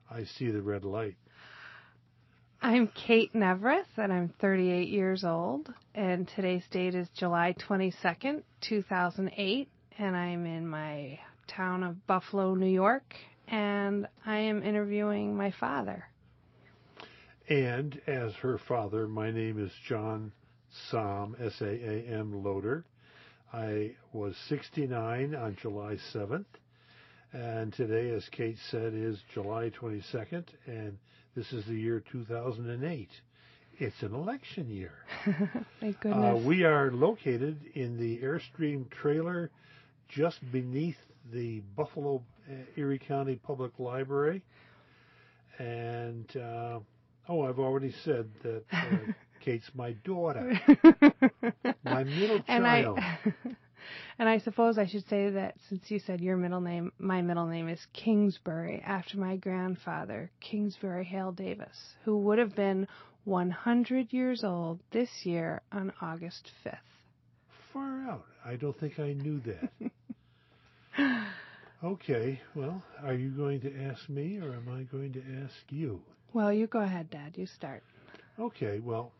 I see the red light. I'm Kate Nevrith, and I'm 38 years old, and today's date is July 22nd, 2008, and I'm in my town of Buffalo, New York, and I am interviewing my father. And as her father, my name is John Saam, S-A-A-M Loader. I was 69 on July 7th, and today, as Kate said, is July 22nd, and this is the year 2008. It's an election year. Thank goodness. We are located in the Airstream trailer just beneath the Buffalo Erie County Public Library. And, I've already said that Kate's my daughter, my middle child. And I suppose I should say that since you said your middle name, my middle name is Kingsbury, after my grandfather, Kingsbury Hale Davis, who would have been 100 years old this year on August 5th. Far out. I don't think I knew that. Okay, well, are you going to ask me or am I going to ask you? Well, you go ahead, Dad. You start. Okay, well,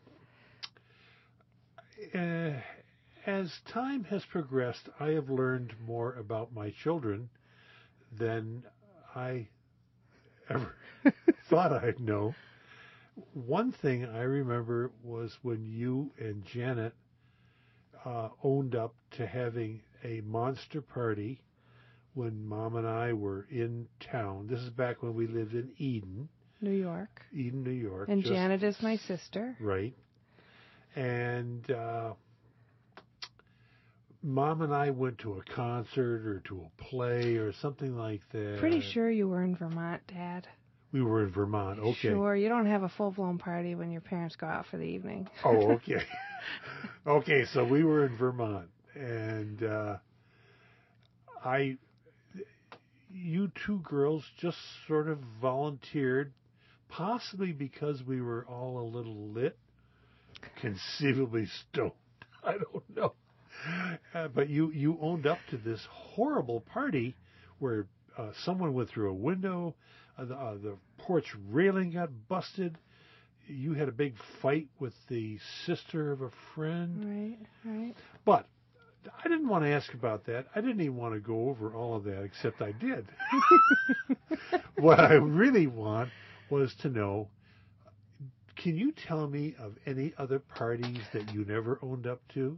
as time has progressed, I have learned more about my children than I ever thought I'd know. One thing I remember was when you and Janet owned up to having a monster party when Mom and I were in town. This is back when we lived in Eden, New York. Eden, New York. And Janet is my sister. Right. And Mom and I went to a concert or to a play or something like that. Pretty sure you were in Vermont, Dad. We were in Vermont, okay. Sure, you don't have a full-blown party when your parents go out for the evening. Oh, okay. Okay, so we were in Vermont, and you two girls just sort of volunteered, possibly because we were all a little lit, conceivably stoned. I don't know. But you owned up to this horrible party where someone went through a window, the porch railing got busted. You had a big fight with the sister of a friend. Right. But I didn't want to ask about that. I didn't even want to go over all of that, except I did. What I really want was to know, can you tell me of any other parties that you never owned up to?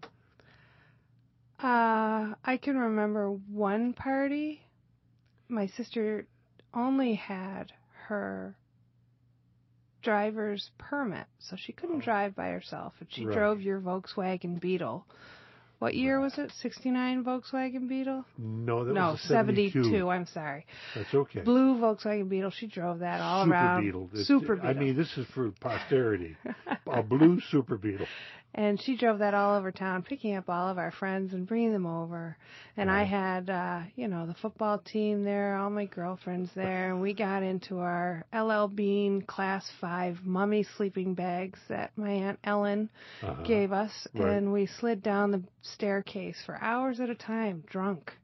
I can remember one party. My sister only had her driver's permit, so she couldn't drive by herself. And she drove your Volkswagen Beetle. What year was it? 69 Volkswagen Beetle? No, that was a 72. I'm sorry. That's okay. Blue Volkswagen Beetle. She drove that all around. Super Beetle. I mean, this is for posterity. A blue Super Beetle. And she drove that all over town, picking up all of our friends and bringing them over. And I had, the football team there, all my girlfriends there. And we got into our LL Bean Class 5 mummy sleeping bags that my Aunt Ellen gave us. Right. And we slid down the staircase for hours at a time, drunk.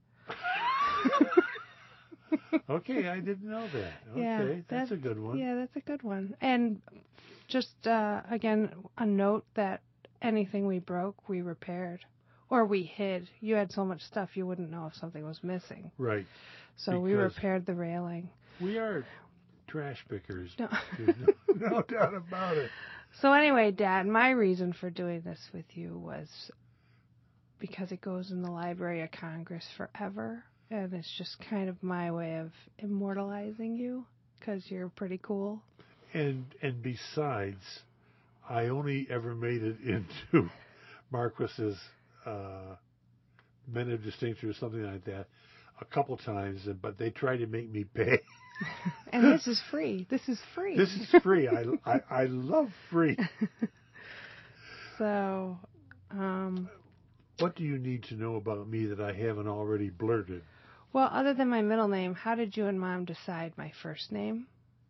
Okay, I didn't know that. Okay, Yeah, that's a good one. Yeah, that's a good one. And just, again, a note that anything we broke, we repaired. Or we hid. You had so much stuff you wouldn't know if something was missing. Right. So we repaired the railing. We are trash pickers. No. There's no doubt about it. So anyway, Dad, my reason for doing this with you was because it goes in the Library of Congress forever. And it's just kind of my way of immortalizing you because you're pretty cool. And besides, I only ever made it into Marquis's Men of Distinction or something like that a couple times, but they tried to make me pay. And this is free. This is free. This is free. I love free. So, what do you need to know about me that I haven't already blurted? Well, other than my middle name, how did you and Mom decide my first name?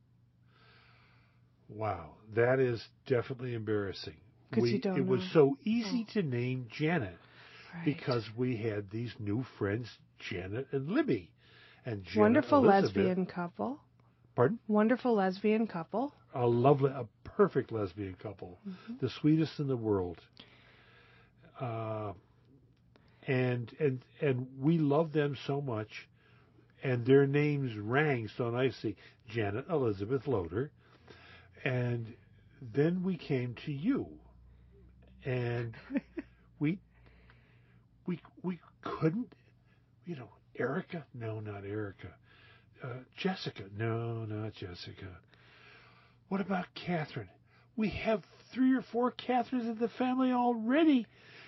Wow, that is definitely embarrassing. It was know. so easy to name Janet Right. because we had these new friends, Janet and Libby. And Janet Wonderful Elizabeth, lesbian couple. Pardon? Wonderful lesbian couple. A perfect lesbian couple, the sweetest in the world. And we love them so much, and their names rang so nicely. Janet Elizabeth Loader. And then we came to you, and we couldn't, Erica? No, not Erica. Jessica? No, not Jessica. What about Catherine? We have 3 or 4 Catherines in the family already.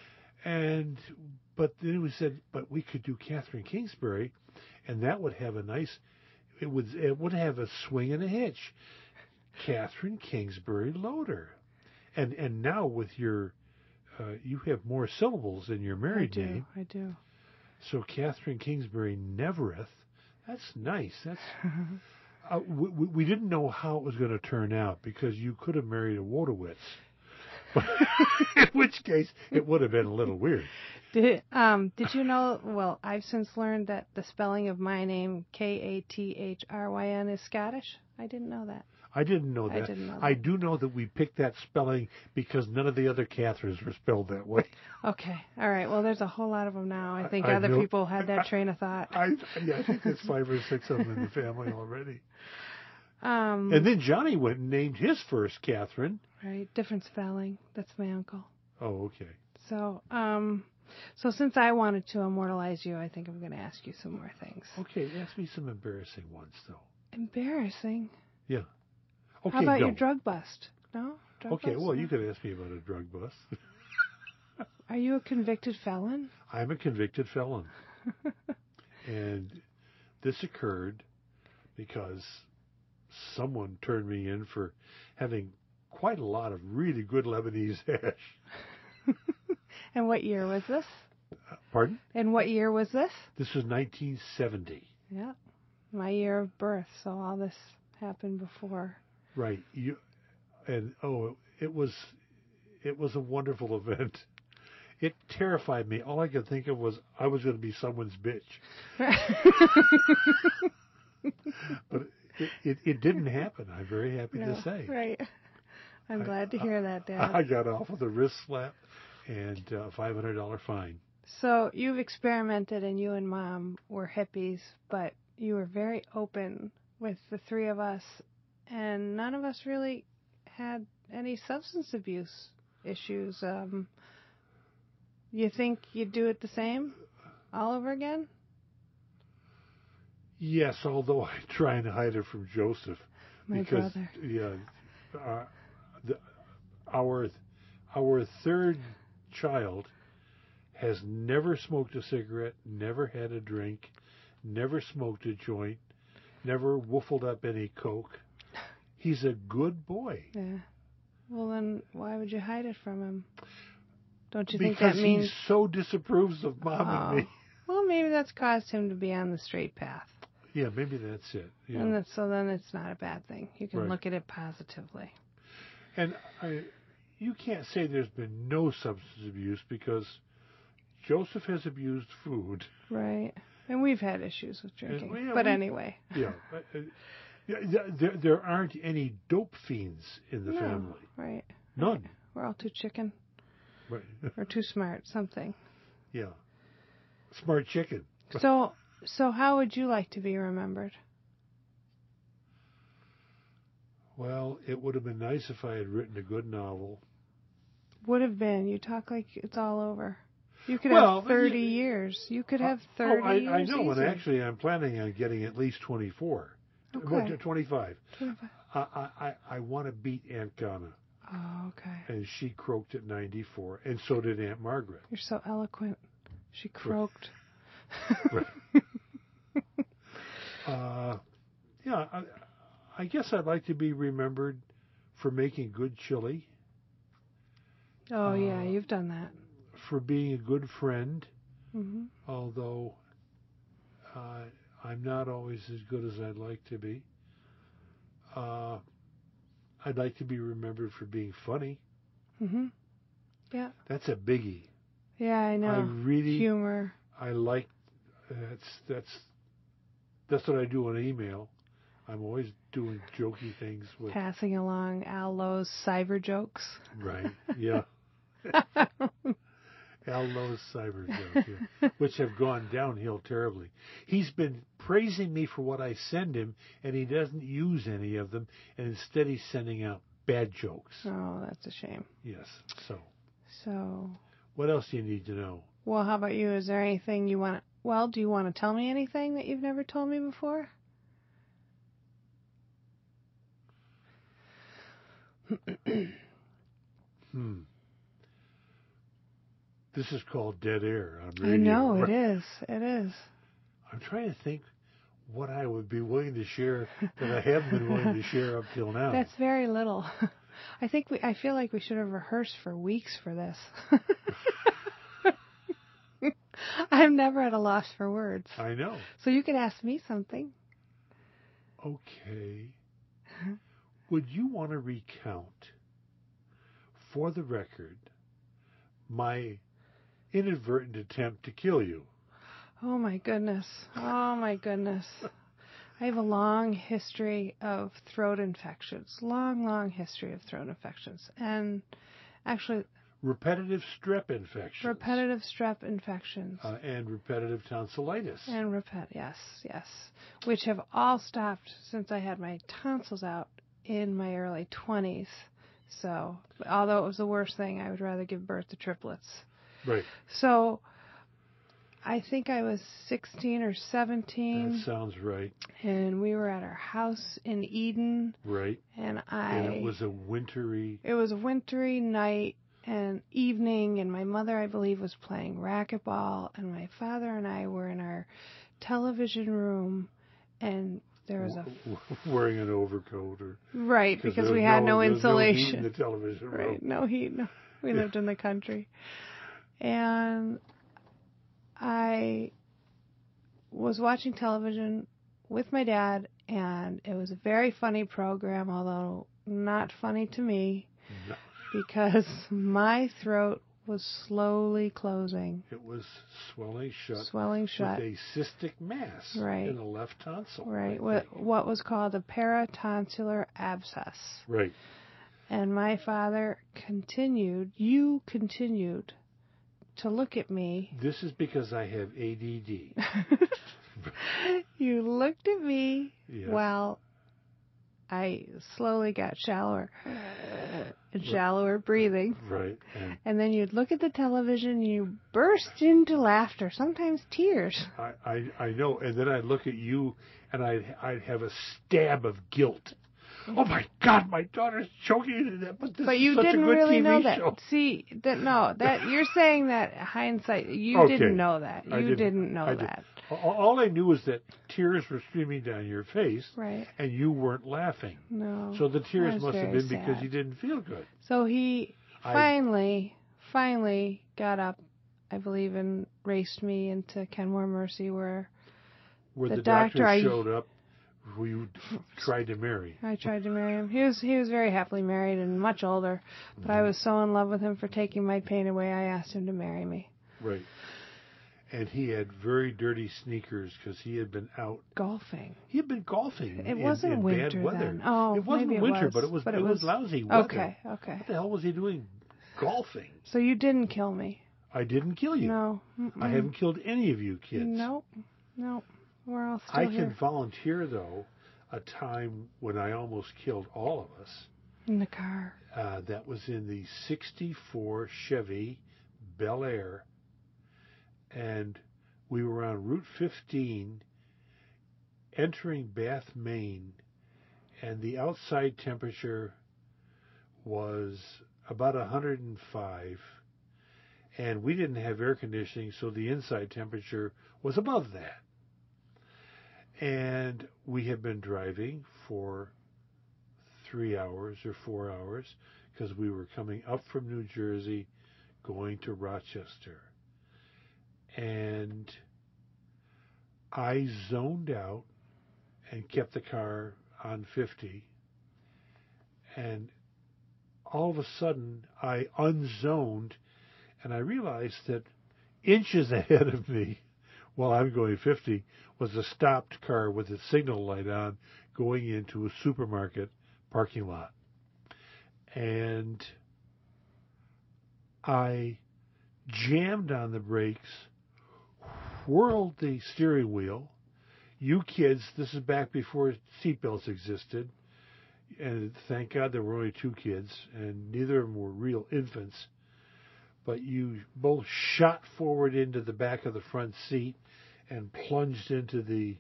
But then we said, but we could do Catherine Kingsbury, and that would have it would have a swing and a hitch. Catherine Kingsbury Loader. And now with your, you have more syllables in your married name. I do. So Catherine Kingsbury Nevereth, that's nice. That's we didn't know how it was going to turn out because you could have married a Wojtowicz. In which case, it would have been a little weird. Did you know, well, I've since learned that the spelling of my name, Kathryn, is Scottish. I didn't know that. I didn't know that. I do know that we picked that spelling because none of the other Catherines were spelled that way. Okay. All right. Well, there's a whole lot of them now. I think other people had that train of thought. I think there's 5 or 6 of them in the family already. And then Johnny went and named his first Catherine. Right. Different spelling. That's my uncle. Oh, okay. So, so since I wanted to immortalize you, I think I'm going to ask you some more things. Okay. Ask me some embarrassing ones, though. Embarrassing? Yeah. Okay, how about your drug bust? No? Okay, well, you could ask me about a drug bust. Are you a convicted felon? I'm a convicted felon. And this occurred because someone turned me in for having quite a lot of really good Lebanese hash. And what year was this? Pardon? And what year was this? This was 1970. Yeah, my year of birth, so all this happened before. Right. It was a wonderful event. It terrified me. All I could think of was I was going to be someone's bitch. But it didn't happen. I'm very happy to say. Right. I'm glad to hear that, Dad. I got off with a wrist slap and a $500 fine. So you've experimented, and you and Mom were hippies, but you were very open with the 3 of us, and none of us really had any substance abuse issues. You think you'd do it the same all over again? Yes, although I try and hide it from Joseph. My brother. Yeah, our 3rd child has never smoked a cigarette, never had a drink, never smoked a joint, never woofled up any coke. He's a good boy. Yeah. Well, then why would you hide it from him? Don't you think that means... Because he so disapproves of Mom and me. Well, maybe that's caused him to be on the straight path. Yeah, maybe that's it. Yeah. And so then it's not a bad thing. You can look at it positively. And you can't say there's been no substance abuse because Joseph has abused food. Right. And we've had issues with drinking. But anyway. Yeah. There aren't any dope fiends in the family. Right. None. Right. We're all too chicken. Right. Or too smart, something. Yeah. Smart chicken. So how would you like to be remembered? Well, it would have been nice if I had written a good novel. Would have been. You talk like it's all over. You could have 30 years. You could have 30 years. I know, easy. and actually I'm planning on getting at least 24. Okay. 25. I want to beat Aunt Ghana. Oh, okay. And she croaked at 94, and so did Aunt Margaret. You're so eloquent. She croaked. Right. Yeah, I guess I'd like to be remembered for making good chili. Oh, yeah, you've done that. For being a good friend, although I'm not always as good as I'd like to be. I'd like to be remembered for being funny. Yeah. That's a biggie. Yeah, I know. I really humor. I like that's what I do on email. I'm always doing jokey things with. Passing along Al Lowe's cyber jokes. Right. Yeah. Al Lowe's cyber jokes, which have gone downhill terribly. He's been praising me for what I send him, and he doesn't use any of them, and instead he's sending out bad jokes. Oh, that's a shame. Yes. So. What else do you need to know? Well, how about you? Is there anything you want to... Well, do you want to tell me anything that you've never told me before? This is called dead air on radio. I know, it is. It is. I'm trying to think what I would be willing to share that I haven't been willing to share up till now. That's very little. I feel like we should have rehearsed for weeks for this. I'm never at a loss for words. I know. So you could ask me something. Okay. Would you want to recount, for the record, my inadvertent attempt to kill you? Oh, my goodness. Oh, my goodness. I have a long history of throat infections. Long history of throat infections. And actually... Repetitive strep infections. And repetitive tonsillitis. And yes. Which have all stopped since I had my tonsils out in my early 20s. So, although it was the worst thing, I would rather give birth to triplets. Right. So, I think I was 16 or 17. That sounds right. And we were at our house in Eden. Right. And it was a wintry... It was a wintry night and evening, and my mother, I believe, was playing racquetball, and my father and I were in our television room, and there was wearing an overcoat, or right, because we had no insulation. No heat in the television room. Right, no heat. No, we lived in the country, and I was watching television with my dad, and it was a very funny program, although not funny to me. No. Because my throat was slowly closing. It was swelling shut. With a cystic mass in the left tonsil. Right. What was called a paratonsillar abscess. Right. And my father continued to look at me. This is because I have ADD. You looked at me while I slowly got shallower and shallower breathing. Right. And then you'd look at the television and you burst into laughter, sometimes tears. I know. And then I'd look at you and I'd have a stab of guilt. Oh my God, my daughter's choking to death. But you such didn't a good really TV know that. show. See, that you're saying that hindsight. You didn't know that. You didn't know that. All I knew was that tears were streaming down your face, right? And you weren't laughing. No. So the tears must have been sad. because you didn't feel good. So he finally got up, I believe, and raced me into Kenmore Mercy, where the doctor showed up. Who you tried to marry. I tried to marry him. He was very happily married and much older, but I was so in love with him for taking my pain away, I asked him to marry me. Right. And he had very dirty sneakers because he had been out golfing. He had been golfing. It wasn't in winter bad weather. then. Oh, it wasn't maybe winter, it was, but it was lousy weather. Okay. What the hell was he doing golfing? So you didn't kill me. I didn't kill you. No. I haven't killed any of you kids. Nope. We're all still I here. can volunteer, though, a time when I almost killed all of us. In the car. That was in the 64 Chevy Bel Air. And we were on Route 15 entering Bath, Maine. And the outside temperature was about 105. And we didn't have air conditioning, so the inside temperature was above that. And we had been driving for 3 hours or 4 hours because we were coming up from New Jersey, going to Rochester. And I zoned out and kept the car on 50. And all of a sudden, I unzoned, and I realized that inches ahead of me, while I'm going 50, was a stopped car with its signal light on going into a supermarket parking lot. And I jammed on the brakes, whirled the steering wheel. You kids, this is back before seatbelts existed, and thank God there were only 2 kids, and neither of them were real infants, but you both shot forward into the back of the front seat and plunged into the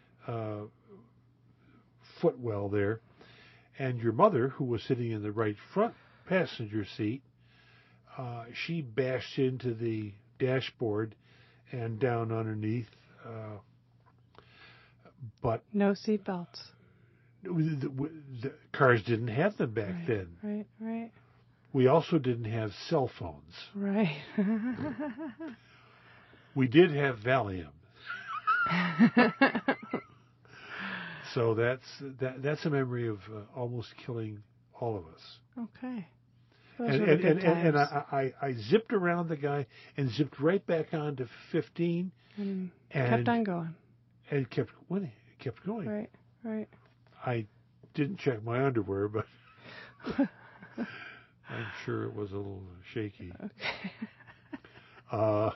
footwell there. And your mother, who was sitting in the right front passenger seat, she bashed into the dashboard and down underneath. But no seatbelts. The cars didn't have them back then. Right. We also didn't have cell phones. Right. We did have Valium. So that's a memory of almost killing all of us. Okay. And I zipped around the guy and zipped right back on to 15 and kept on going. And kept winning. Kept going. Right. I didn't check my underwear, but I'm sure it was a little shaky. Okay.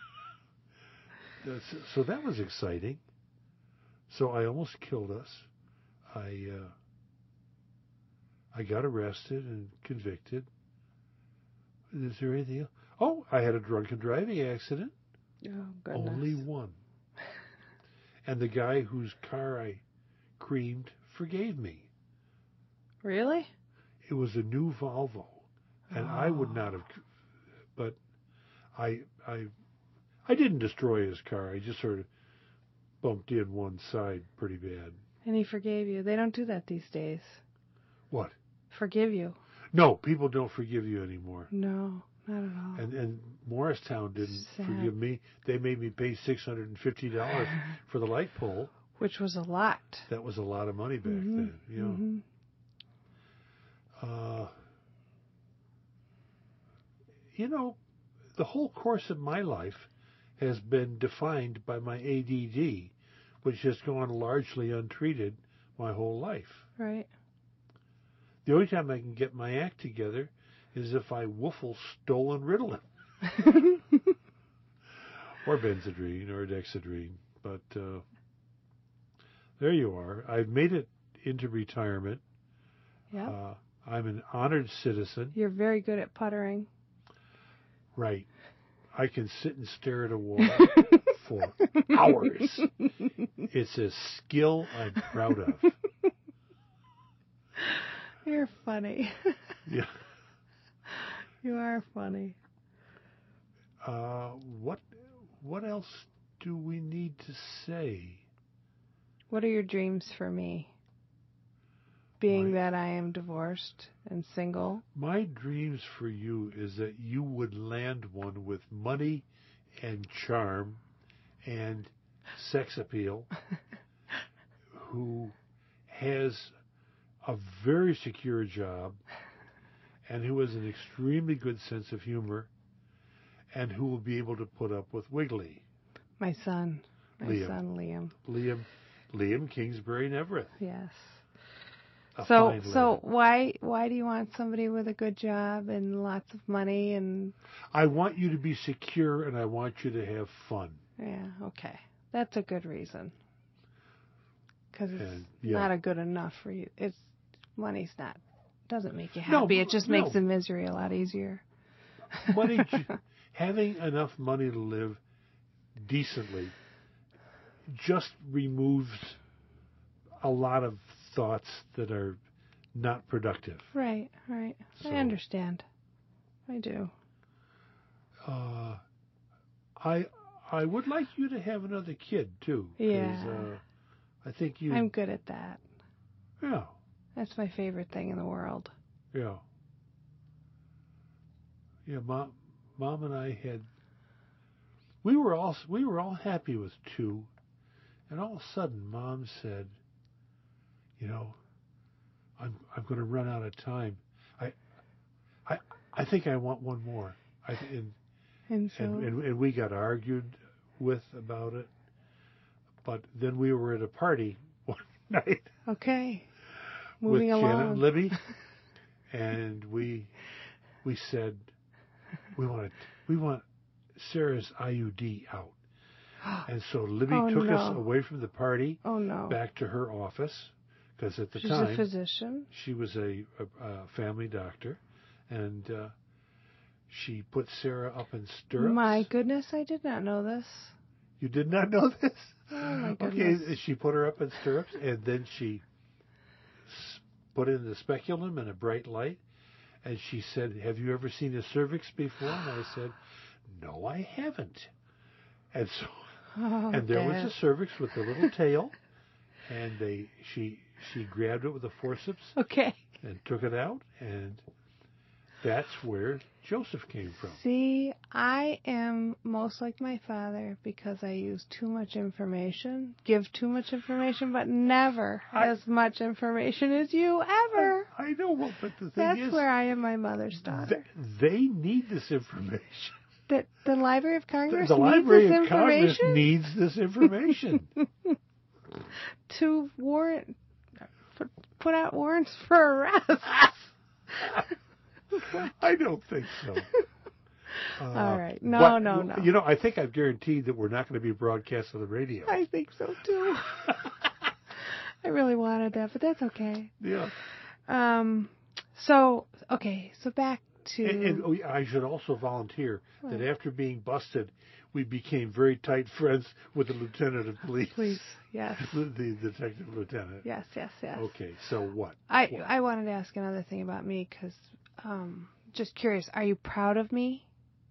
So that was exciting. So I almost killed us. I got arrested and convicted. Is there anything else? Oh, I had a drunken driving accident. Oh, goodness. Only one. And the guy whose car I creamed forgave me. Really? It was a new Volvo, and I would not have. But I didn't destroy his car. I just sort of bumped in one side pretty bad. And he forgave you. They don't do that these days. What? Forgive you. No, people don't forgive you anymore. No, not at all. And Morristown didn't forgive me. They made me pay $650 for the light pole. Which was a lot. That was a lot of money back then. You know. Mm-hmm. You know, the whole course of my life has been defined by my ADD, which has gone largely untreated my whole life. Right. The only time I can get my act together is if I woofle stolen Ritalin. Or Benzedrine or Dexedrine. But there you are. I've made it into retirement. Yeah. I'm an honored citizen. You're very good at puttering. Right. I can sit and stare at a wall for hours. It's a skill I'm proud of. You're funny. Yeah. You are funny. What else do we need to say? What are your dreams for me? Being that I am divorced and single. My dreams for you is that you would land one with money and charm and sex appeal who has a very secure job and who has an extremely good sense of humor and who will be able to put up with Wiggly. My son. Liam. Liam Kingsbury Neverett. Yes. So why do you want somebody with a good job and lots of money and? I want you to be secure and I want you to have fun. Yeah, okay. That's a good reason. Because it's not a good enough for you. Money's not, doesn't make you happy. It just makes the misery a lot easier. Having enough money to live decently just removes a lot of thoughts that are not productive. Right. So, I understand. I do. I would like you to have another kid too. Yeah. I think you. I'm good at that. Yeah. That's my favorite thing in the world. Yeah. Yeah. Mom and I had. We were all happy with 2, and all of a sudden, Mom said, "You know, I'm going to run out of time. I think I want one more." And we got argued with about it. But then we were at a party one night Okay. with Moving Janet along. and Libby, and we said we want Sarah's IUD out. And so Libby Oh, took no. us away from the party Oh, no. back to her office, because at the She's time a physician. she was a family doctor, and she put Sarah up in stirrups. My goodness, I did not know this. You did not know this? Oh, my Okay, goodness. she put her up in stirrups, and then she put in the speculum and a bright light, and she said, "Have you ever seen a cervix before?" And I said, "No, I haven't." And so, Oh, and there was Dad. a cervix with a little tail, and she grabbed it with a forceps Okay. and took it out, and that's where Joseph came from. See, I am most like my father because I use too much information, give too much information, but never as much information as you ever. I know, well, but the thing That's is, where I am my mother's daughter. they need this information. That the Library of Congress The needs Library this of Congress information needs this information. to warrant put out warrants for arrest. I don't think so. All right. No, but, no. You know, I think I've guaranteed that we're not going to be broadcast on the radio. I think so too. I really wanted that, but that's okay. Yeah. So back to And I should also volunteer that after being busted, we became very tight friends with the lieutenant of police. Please, yes. The detective lieutenant. Yes. Okay, so what? I wanted to ask another thing about me because just curious, are you proud of me?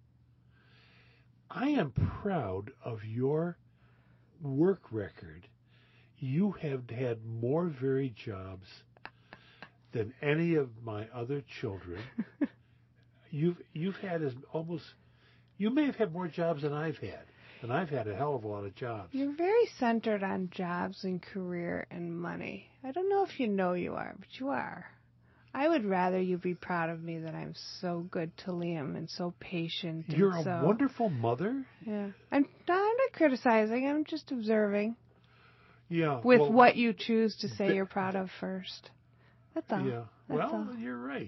I am proud of your work record. You have had more varied jobs than any of my other children. You've had you may have had more jobs than I've had. And I've had a hell of a lot of jobs. You're very centered on jobs and career and money. I don't know if you know you are, but you are. I would rather you be proud of me that I'm so good to Liam and so patient. You're and a wonderful mother. Yeah. I'm not criticizing. I'm just observing. Yeah. With what you choose to say you're proud of first. That's all. Yeah. That's all. You're right.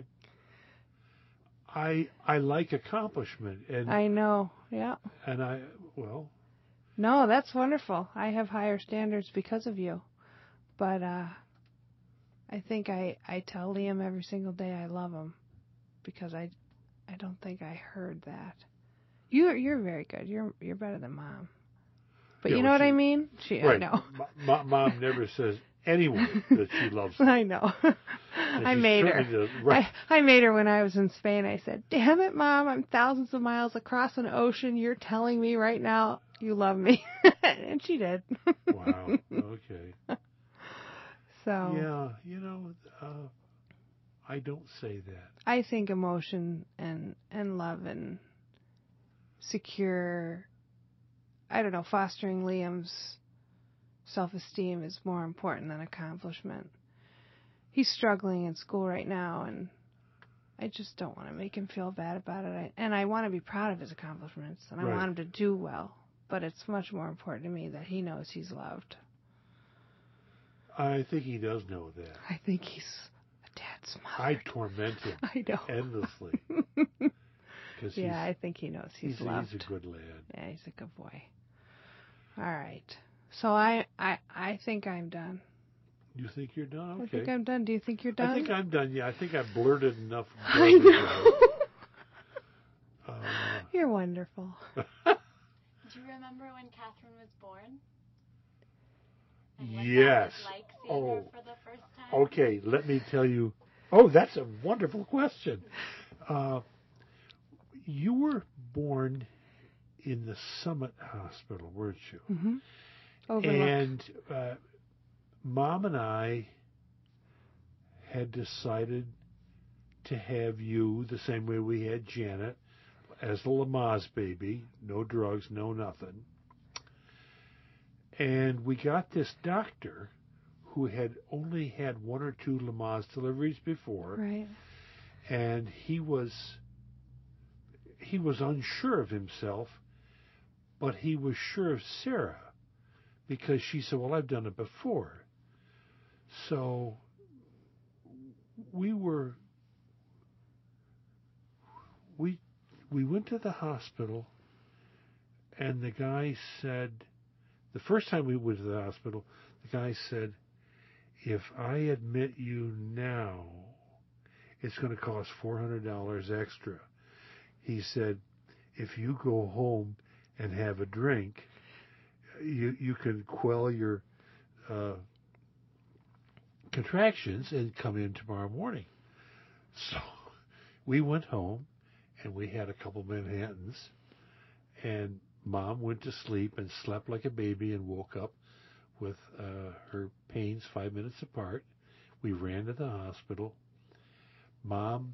I like accomplishment, and I know. Yeah. And No, that's wonderful. I have higher standards because of you. But I think I tell Liam every single day I love him because I don't think I heard that. You're very good. You're better than Mom. But you know what I mean? Right. I know. Mom never says anyone that she loves them. I know. I made her. Right. I made her when I was in Spain. I said, "Damn it, Mom! I'm thousands of miles across an ocean. You're telling me right now you love me," and she did. Wow. Okay. So. Yeah, I don't say that. I think emotion and love and secure, fostering Liam's self-esteem is more important than accomplishment. He's struggling in school right now, and I just don't want to make him feel bad about it. And I want to be proud of his accomplishments, and I want him to do well. But it's much more important to me that he knows he's loved. I think he does know that. I think he's a dad's mother. I torment him I know. endlessly. Yeah, I think he knows he's loved. He's a good lad. Yeah, he's a good boy. All right. So I think I'm done. You think you're done? Okay. I think I'm done. Do you think you're done? I think I'm done. Yeah, I think I blurted enough. I know. You're wonderful. Do you remember when Catherine was born? And what Yes. that was like seeing her for the first time? Okay, let me tell you. Oh, that's a wonderful question. You were born in the Summit Hospital, weren't you? Mm-hmm. And Mom and I had decided to have you the same way we had Janet as the Lamaze baby. No drugs, no nothing. And we got this doctor who had only had 1 or 2 Lamaze deliveries before. Right. And he was unsure of himself, but he was sure of Sarah, because she said, well, I've done it before. So we went to the hospital, and the guy said, the first time we went to the hospital, the guy said, if I admit you now, it's going to cost $400 extra. He said, if you go home and have a drink, you can quell your contractions and come in tomorrow morning. So we went home, and we had a couple Manhattans, and Mom went to sleep and slept like a baby and woke up with her pains 5 minutes apart. We ran to the hospital. Mom,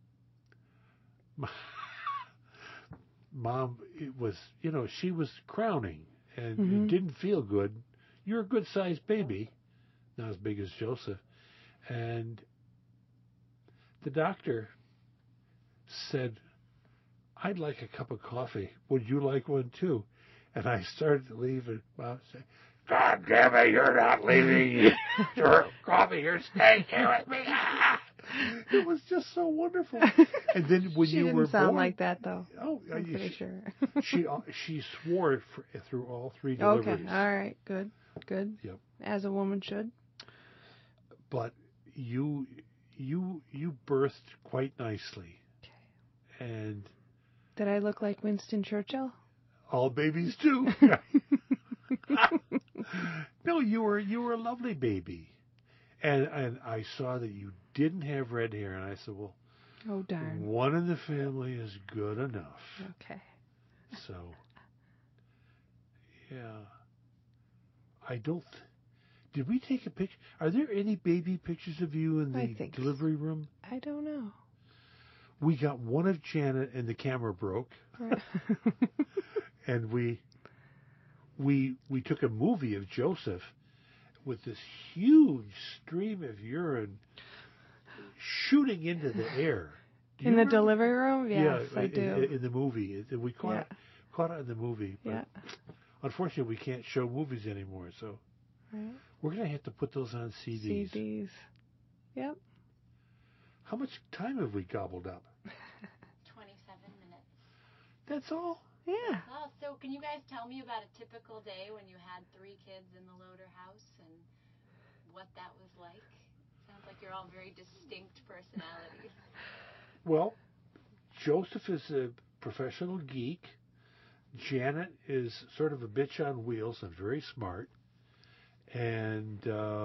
it was, she was crowning, and it didn't feel good. You're a good-sized baby, not as big as Joseph. And the doctor said, I'd like a cup of coffee. Would you like one too? And I started to leave, and Mom said, God damn it, you're not leaving your coffee. You're staying here with me. It was just so wonderful. And then when she you didn't were sound born, like that, though. Oh, I'm pretty sure. she swore it through all three deliveries. Okay, all right, good. Yep. As a woman should. But you birthed quite nicely. Okay. And did I look like Winston Churchill? All babies do. No, you were a lovely baby. And I saw that you didn't have red hair, and I said, well, oh darn, one in the family is good enough. Okay. So, yeah. I don't. Did we take a picture? Are there any baby pictures of you in the delivery room? I don't know. We got one of Janet, and the camera broke. And we took a movie of Joseph with this huge stream of urine shooting into the air. In the delivery room? Yes, I do. In the movie. We caught it in the movie. But unfortunately, we can't show movies anymore, so we're going to have to put those on CDs. Yep. How much time have we gobbled up? 27 minutes. That's all? Yeah. Oh, so can you guys tell me about a typical day when you had 3 kids in the Loader house and what that was like? Sounds like you're all very distinct personalities. Well, Joseph is a professional geek. Janet is sort of a bitch on wheels and very smart. And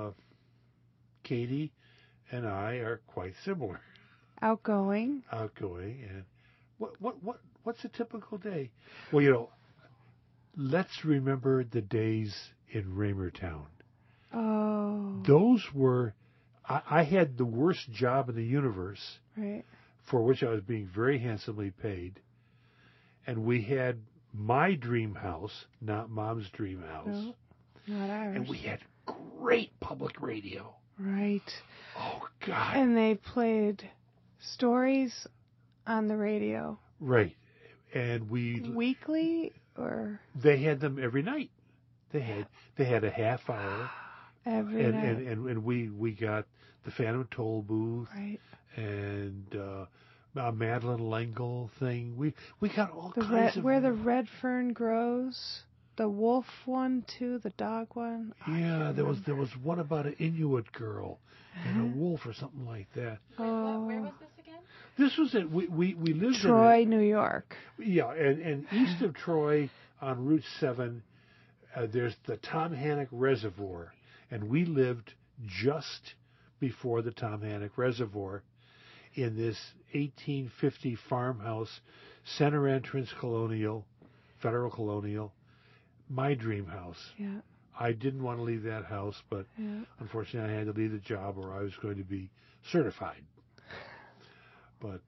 Katie and I are quite similar. Outgoing. And what's a typical day? Well, let's remember the days in Raymertown. Oh. Those were, I had the worst job in the universe. Right. For which I was being very handsomely paid. And we had my dream house, not Mom's dream house. No, not ours. And we had great public radio. Right. Oh, God. And they played stories on the radio. Right. And weekly or they had them every night. They had a half hour every night. And we got the Phantom Toll Booth. Right. And a Madeline L'Engle thing. We got all kinds of where the red fern grows. The wolf one too, the dog one. Yeah, there was one about an Inuit girl and a wolf or something like that. Oh. Where was this again? This was it. We lived Troy, in New York. Yeah, and east of Troy on Route 7, there's the Tom Hannock Reservoir, and we lived just before the Tom Hannock Reservoir in this 1850 farmhouse, center entrance federal colonial, my dream house. Yeah. I didn't want to leave that house, but unfortunately I had to leave the job or I was going to be certified. But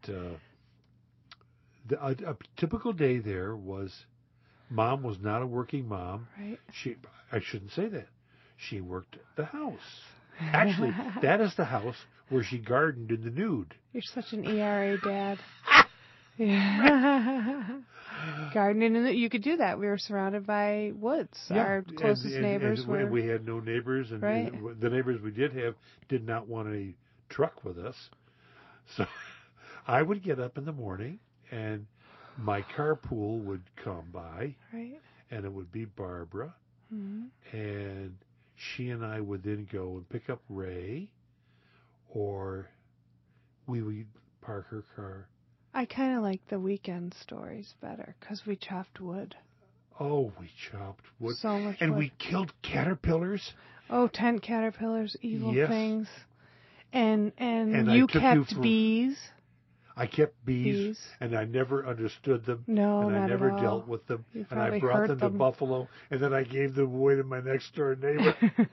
a typical day there was, Mom was not a working mom. Right. I shouldn't say that. She worked the house. Actually, that is the house where she gardened in the nude. You're such an ERA dad. Yeah. Gardening, and you could do that. We were surrounded by woods. Yeah, Our closest neighbors were. we had no neighbors, and Right. the neighbors we did have did not want a truck with us. So I would get up in the morning, and my carpool would come by, Right. and it would be Barbara, Hmm. and she and I would then go and pick up Ray, or we would park her car. I kind of like the weekend stories better because we chopped wood. Oh, we chopped wood. So much And wood. we killed caterpillars. Oh, tent caterpillars, evil Yes. things. And And I you took you kept for- bees. I kept bees, Bees. and I never understood them, No, and I not never at all. dealt with them. You And I probably brought hurt them to them. Buffalo, and then I gave them away to my next door neighbor.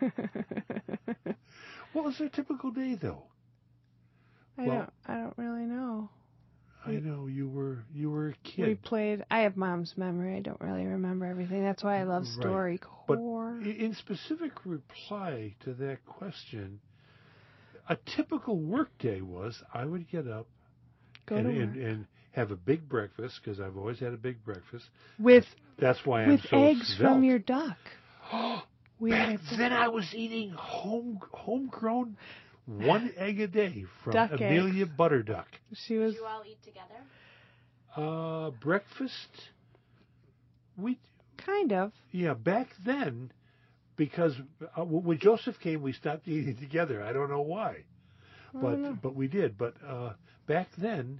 What was their typical day, though? I don't really know. I know you were a We kid, played. I have mom's memory. I don't really remember everything. That's why I love Right. but StoryCorps. in specific reply to that question, a typical work day was I would get up Go to work and have a big breakfast, because I've always had a big breakfast. with That's why I'm with so eggs from svelte. your duck. We Back had then I was eating homegrown 1 egg a day from Duck Amelia Butterduck. She was Did you all eat together? Breakfast, kind of. back then, because when Joseph came, we stopped eating together. I don't know why, I don't know. but we did. But back then,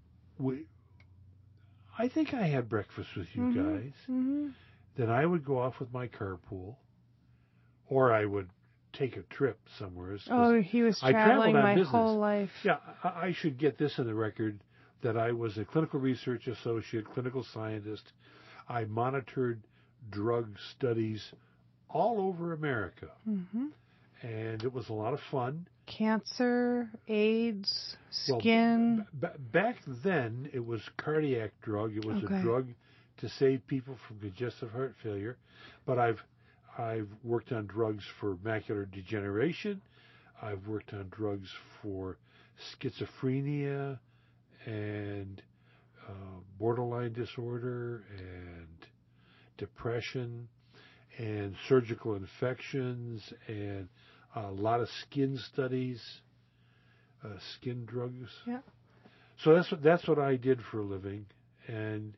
I think I had breakfast with you guys. Mm-hmm. Then I would go off with my carpool, or I would take a trip somewhere. 'Cause Oh, he was I traveling traveled on my business. whole life. Yeah, I should get this in the record that I was a clinical research associate, clinical scientist. I monitored drug studies all over America, Hmm. and it was a lot of fun. Cancer, AIDS, Well, skin. Back then, it was cardiac drug. It was Okay. a drug to save people from congestive heart failure. But I've worked on drugs for macular degeneration. I've worked on drugs for schizophrenia and borderline disorder and depression and surgical infections and a lot of skin studies, skin drugs. Yeah. So that's what I did for a living, and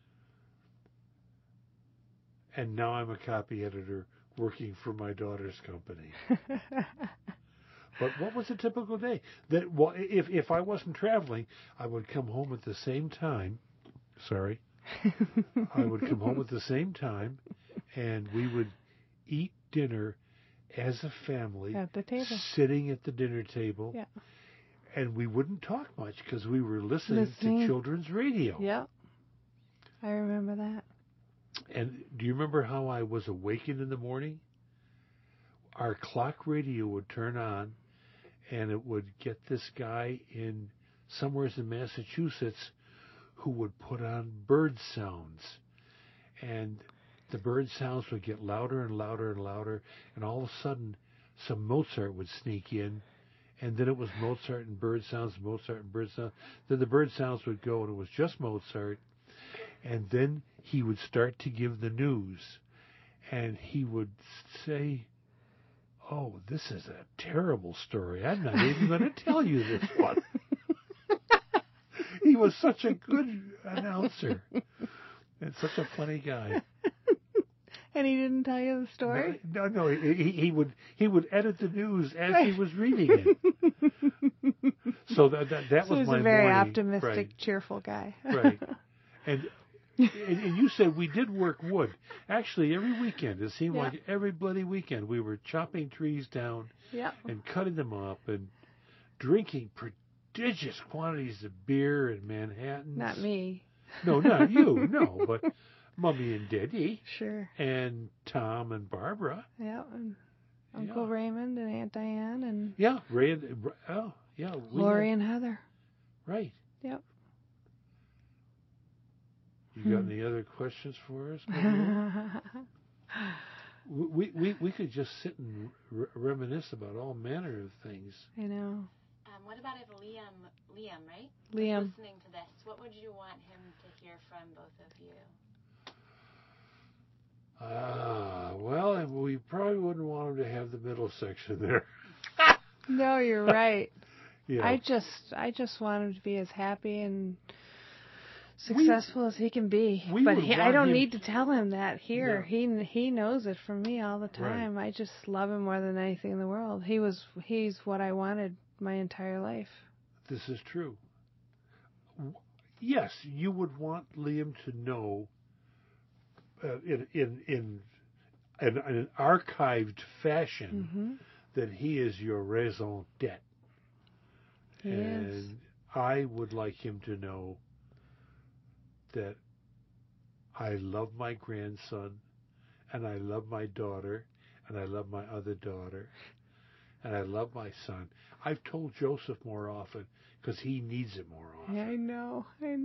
now I'm a copy editor working for my daughter's company. But what was a typical day? If I wasn't traveling, I would come home at the same time. Sorry. I would come home at the same time, and we would eat dinner as a family At the table. sitting at the dinner table. Yeah. And we wouldn't talk much because we were listening to children's radio. Yep. I remember that. And do you remember how I was awakened in the morning? Our clock radio would turn on, and it would get this guy in somewhere in Massachusetts who would put on bird sounds. And the bird sounds would get louder and louder and louder, and all of a sudden some Mozart would sneak in, and then it was Mozart and bird sounds, Mozart and bird sounds. Then the bird sounds would go, and it was just Mozart. And then he would start to give the news, and he would say, "Oh, this is a terrible story. I'm not even going to tell you this one." He was such a good announcer and such a funny guy. And he didn't tell you the story? No. He would edit the news as he was reading it. So that So was he's my a very morning. optimistic, Right. cheerful guy. Right. And you said we did work wood. Actually, every weekend, it seemed Yeah. like every bloody weekend, we were chopping trees down Yep. and cutting them up and drinking prodigious quantities of beer in Manhattan. Not me. No, not you. No, but Mummy and Daddy Sure. and Tom and Barbara. Yep. And Uncle Yeah. Raymond and Aunt Diane and Yeah, Ray. Yeah. Lori and Heather. Right. Yep. You got any other questions for us? Gabrielle? We could just sit and reminisce about all manner of things. I know. What about if Liam, right? Liam. Listening to this, what would you want him to hear from both of you? Well, we probably wouldn't want him to have the middle section there. No, you're right. Yeah. I just want him to be as happy and successful as he can be. But I don't need to tell him that here. No. He knows it from me all the time. Right. I just love him more than anything in the world. He's what I wanted my entire life. This is true. Yes, you would want Liam to know in an archived fashion that he is your raison d'être. And I would like him to know that I love my grandson, and I love my daughter, and I love my other daughter, and I love my son. I've told Joseph more often because he needs it more often. Yeah, I know.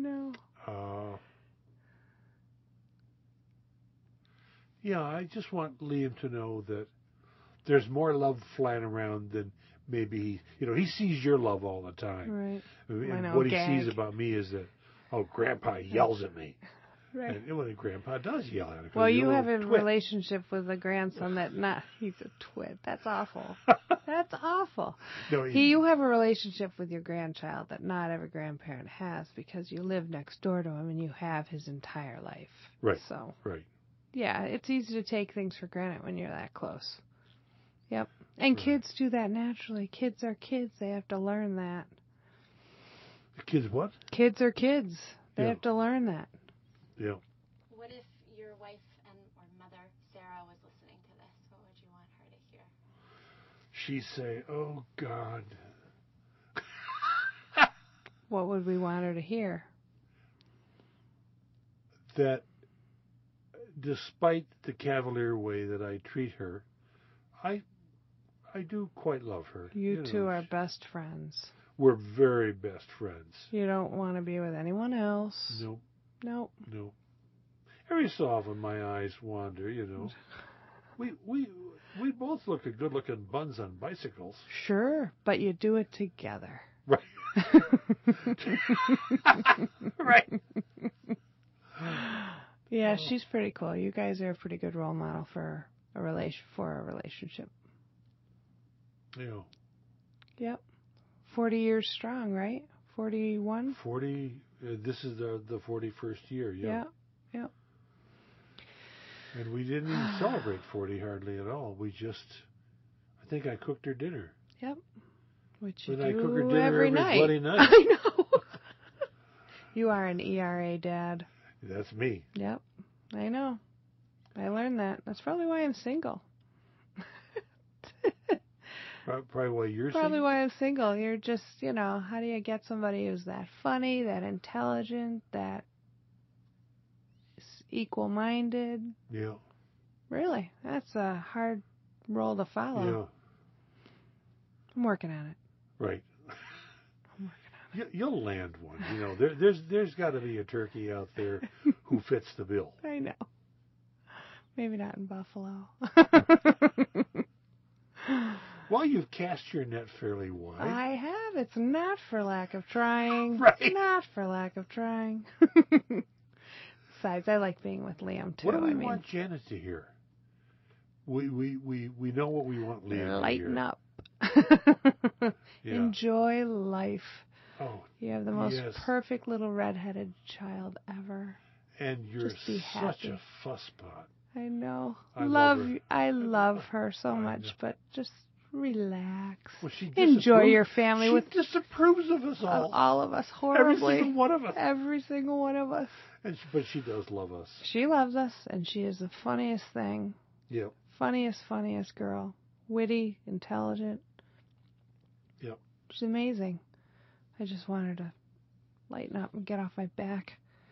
Yeah, I just want Liam to know that there's more love flying around than maybe he sees your love all the time. Right. And what he sees about me is that, Grandpa yells at me. Right. And when Grandpa does yell at him. Well, you have a relationship with a grandson he's a twit. That's awful. That's awful. No, you have a relationship with your grandchild that not every grandparent has because you live next door to him and you have his entire life. Right. So. Right. Yeah, it's easy to take things for granted when you're that close. Yep. And kids do that naturally. Kids are kids. They have to learn that. Kids what? Kids are kids. They have to learn that. Yeah. What if your wife or mother, Sarah, was listening to this? What would you want her to hear? She'd say, "Oh, God." What would we want her to hear? That despite the cavalier way that I treat her, I do quite love her. You two are best friends. We're very best friends. You don't want to be with anyone else. Nope. Nope. Nope. Every so often my eyes wander, We both look at good-looking buns on bicycles. Sure, but you do it together. Right. Right. Yeah, she's pretty cool. You guys are a pretty good role model for a relationship. Yeah. Yep. 40 years strong, right? 41? 40. This is the 41st year, yeah. Yep. And we didn't even celebrate 40 hardly at all. I think I cooked her dinner. Yep. Which you I do cook her dinner every night. bloody night. I know. You are an ERA dad. That's me. Yep. I know. I learned that. That's probably why I'm single. Probably why you're single? Probably why I'm single. You're just, how do you get somebody who's that funny, that intelligent, that equal-minded? Yeah. Really? That's a hard role to follow. Yeah. I'm working on it. Right. I'm working on it. You'll land one. There's got to be a turkey out there who fits the bill. I know. Maybe not in Buffalo. Well, you've cast your net fairly wide. I have. It's not for lack of trying. Right. Not for lack of trying. Besides, I like being with Liam, too. What do we want Janet to hear? We know what we want Liam to hear. Lighten up. Yeah. Enjoy life. Oh, you have the most perfect little redheaded child ever. And you're Just be such happy. a fusspot. I know. I love her so much, but just relax. Well, enjoy your family. She disapproves of us all. All of us horribly. Every single one of us. Every single one of us. But she does love us. She loves us, and she is the funniest thing. Yep. Funniest girl. Witty, intelligent. Yep. She's amazing. I just want her to lighten up and get off my back.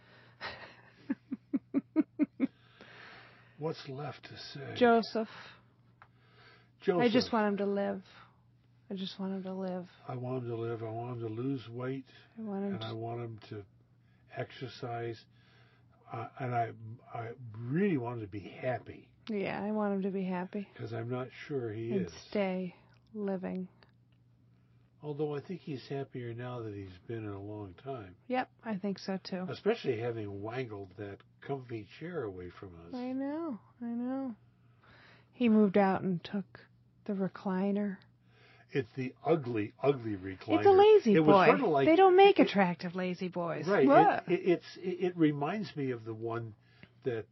What's left to say? Joseph. I just want him to live. I want him to live. I want him to live. I want him to lose weight. I want him I want him to exercise. And I really want him to be happy. Yeah, I want him to be happy. Because I'm not sure he and is. Stay living. Although I think he's happier now that he's been in a long time. Yep, I think so too. Especially having wangled that comfy chair away from us. I know. He moved out and took the recliner. It's the ugly, ugly recliner. It's a lazy it boy. Was sort of like, they don't make attractive lazy boys. Right. What? It reminds me of the one that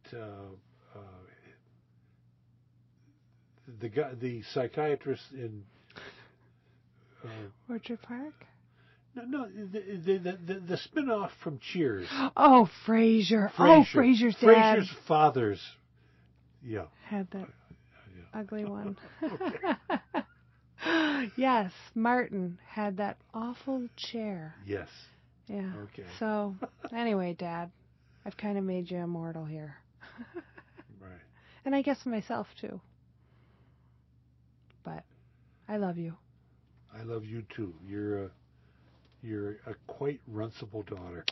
the psychiatrist in Orchard Park? No, the spin-off from Cheers. Oh, Frasier. Oh, Frasier's dad. Frasier's father's. Yeah. Had that ugly one. Okay. Yes, Martin had that awful chair. Yes. Yeah. Okay. So, anyway, Dad, I've kind of made you immortal here. Right. And I guess myself, too. But I love you. I love you, too. You're a quite runcible daughter.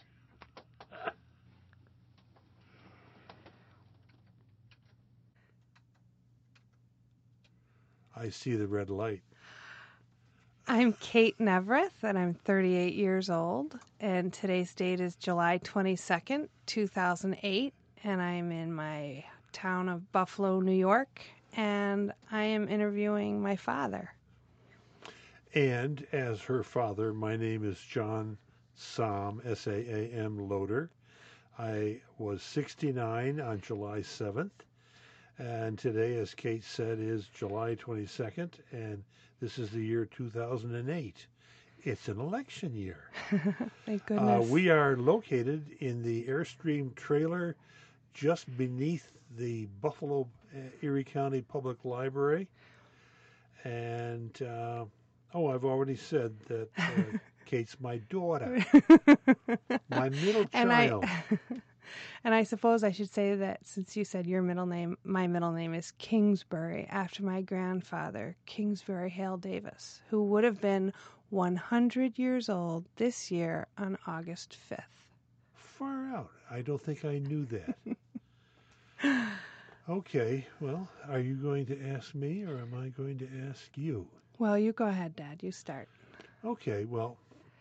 I see the red light. I'm Kate Nevereth, and I'm 38 years old, and today's date is July 22nd, 2008, and I'm in my town of Buffalo, New York, and I am interviewing my father. And as her father, my name is John Saam, S-A-A-M, Loader. I was 69 on July 7th, and today, as Kate said, is July 22nd, and this is the year 2008. It's an election year. Thank goodness. We are located in the Airstream trailer just beneath the Buffalo Erie County Public Library. And, I've already said that Kate's my daughter, my middle child. And I suppose I should say that since you said your middle name, my middle name is Kingsbury, after my grandfather, Kingsbury Hale Davis, who would have been 100 years old this year on August 5th. Far out. I don't think I knew that. Okay, well, are you going to ask me or am I going to ask you? Well, you go ahead, Dad. You start. Okay, well,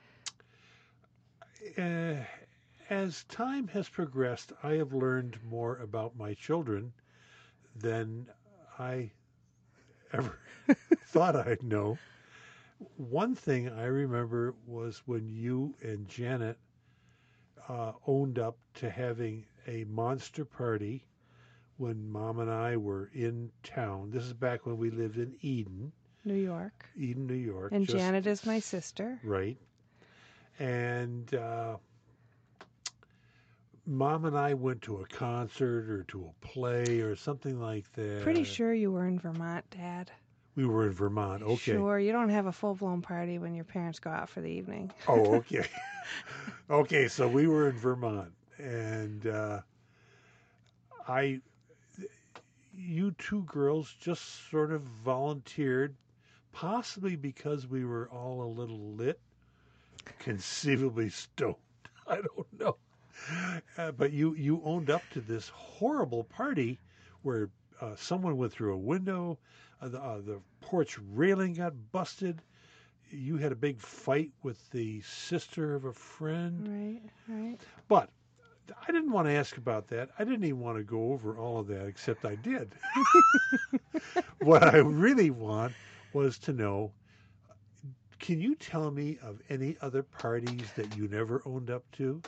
as time has progressed, I have learned more about my children than I ever thought I'd know. One thing I remember was when you and Janet owned up to having a monster party when Mom and I were in town. This is back when we lived in Eden, New York. New York. And Janet is my sister. Right. And Mom and I went to a concert or to a play or something like that. Pretty sure you were in Vermont, Dad. We were in Vermont. Okay. Sure. You don't have a full-blown party when your parents go out for the evening. Oh, okay. Okay, so we were in Vermont. And you two girls just sort of volunteered, possibly because we were all a little lit, conceivably stoned. I don't know. But you owned up to this horrible party where someone went through a window, the porch railing got busted. You had a big fight with the sister of a friend. Right. But I didn't want to ask about that. I didn't even want to go over all of that, except I did. What I really want was to know, can you tell me of any other parties that you never owned up to?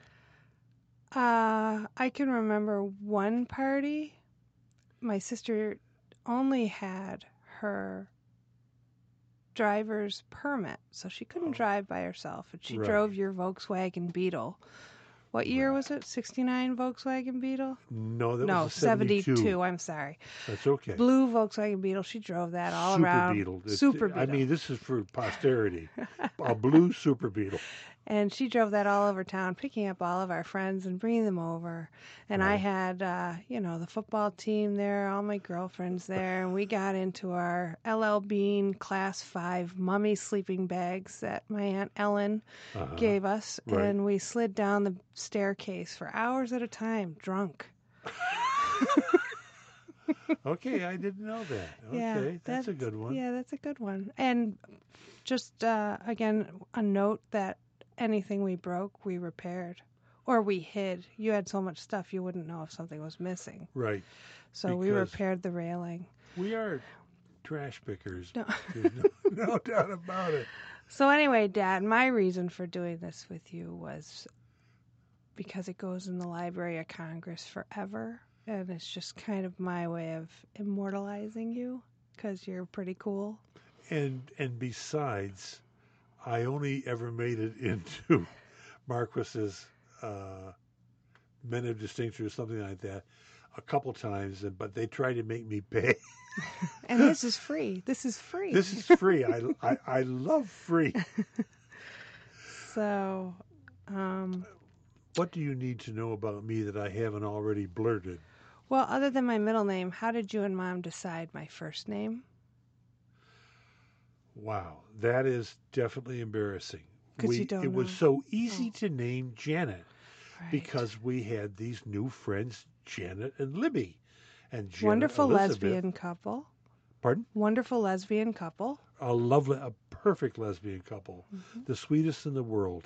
I can remember one party. My sister only had her driver's permit, so she couldn't drive by herself. And she drove your Volkswagen Beetle. What year was it? 69 Volkswagen Beetle? No, that was a 72. I'm sorry. That's okay. Blue Volkswagen Beetle. She drove that all Super around. Beetle. Super Beetle. I mean, this is for posterity. A blue Super Beetle. And she drove that all over town, picking up all of our friends and bringing them over. And I had, the football team there, all my girlfriends there. And we got into our LL Bean Class 5 mummy sleeping bags that my Aunt Ellen gave us. Right. And we slid down the staircase for hours at a time, drunk. Okay, I didn't know that. Yeah, Okay, that's a good one. Yeah, that's a good one. And just again, a note that anything we broke, we repaired or we hid. You had so much stuff you wouldn't know if something was missing. Right. So we Because repaired the railing. we are trash pickers. No. There's no doubt about it. So anyway, Dad, my reason for doing this with you was because it goes in the Library of Congress forever, and it's just kind of my way of immortalizing you because you're pretty cool. And besides, I only ever made it into Marquis's Men of Distinction or something like that a couple times, but they tried to make me pay. And this is free. This is free. This is free. I love free. So, What do you need to know about me that I haven't already blurted? well, other than my middle name, how did you and Mom decide my first name? Wow, that is definitely embarrassing. 'Cause you don't It was know. so easy to name Janet Right. because we had these new friends, Janet and Libby. And Janet Wonderful Elizabeth, lesbian couple. Pardon? Wonderful lesbian couple. A perfect lesbian couple, Mm-hmm. the sweetest in the world.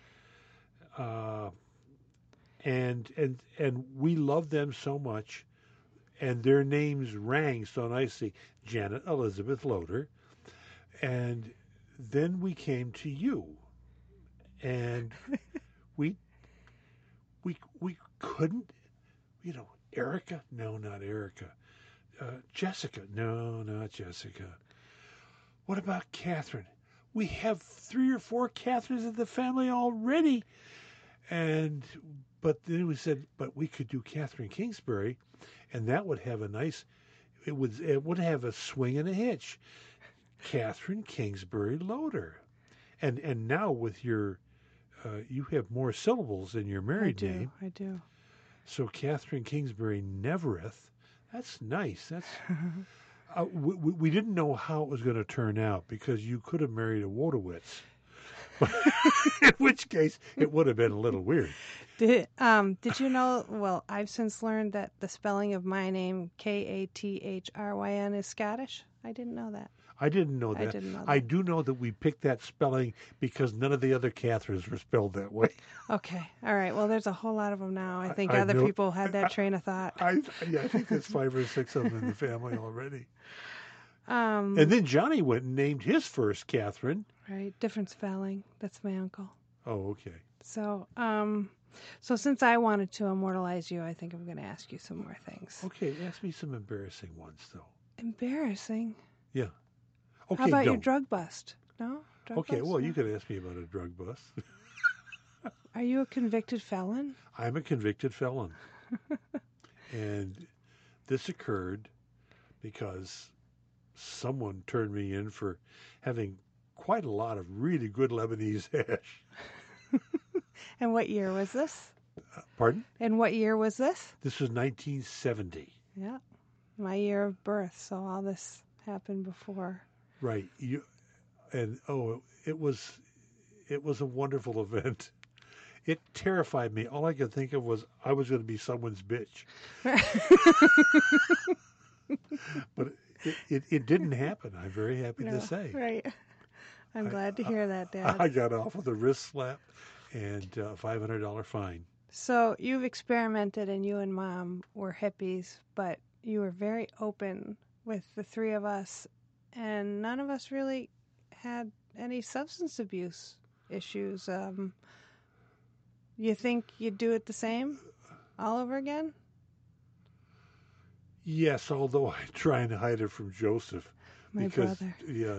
And we loved them so much, and their names rang so nicely. Janet Elizabeth Loader, and then we came to you, and we couldn't, Erica, no, not Erica. Jessica, no, not Jessica. What about Catherine? We have 3 or 4 Catherines in the family already. But then we said, but we could do Catherine Kingsbury, and that would have it would have a swing and a hitch. Catherine Kingsbury Loader. And now with your, you have more syllables in your married name. I do. So Catherine Kingsbury Nevereth, that's nice. That's we didn't know how it was going to turn out because you could have married a Wodowitz. In which case, it would have been a little weird. Did you know, well, I've since learned that the spelling of my name, Kathryn, is Scottish. I didn't know that. I didn't know that. I didn't know I that. do know that we picked that spelling because none of the other Catherines were spelled that way. Okay. All right. Well, there's a whole lot of them now. I think I other know- people had that train of thought. I think there's 5 or 6 of them in the family already. Um, And then Johnny went and named his first Catherine. right. Different spelling. That's my uncle. Oh, okay. So, so since I wanted to immortalize you, I think I'm going to ask you some more things. Okay, ask me some embarrassing ones, though. Embarrassing. Yeah. Okay, How about your don't. drug bust? No? Drug Okay, bust? well, No? you could ask me about a drug bust. Are you a convicted felon? I'm a convicted felon. And this occurred because someone turned me in for having quite a lot of really good Lebanese hash. And what year was this? Pardon? And what year was this? This was 1970. Yeah. My year of birth, so all this happened before. Right. It was a wonderful event. It terrified me. All I could think of was I was going to be someone's bitch. But it didn't happen. I'm very happy No, to say. Right. I'm glad to hear that, Dad. I got off with a wrist slap and a $500 fine. So you've experimented and you and Mom were hippies, but you were very open with the 3 of us, and none of us really had any substance abuse issues. You think you'd do it the same all over again? Yes, although I try and hide it from Joseph. My because, brother. Yeah,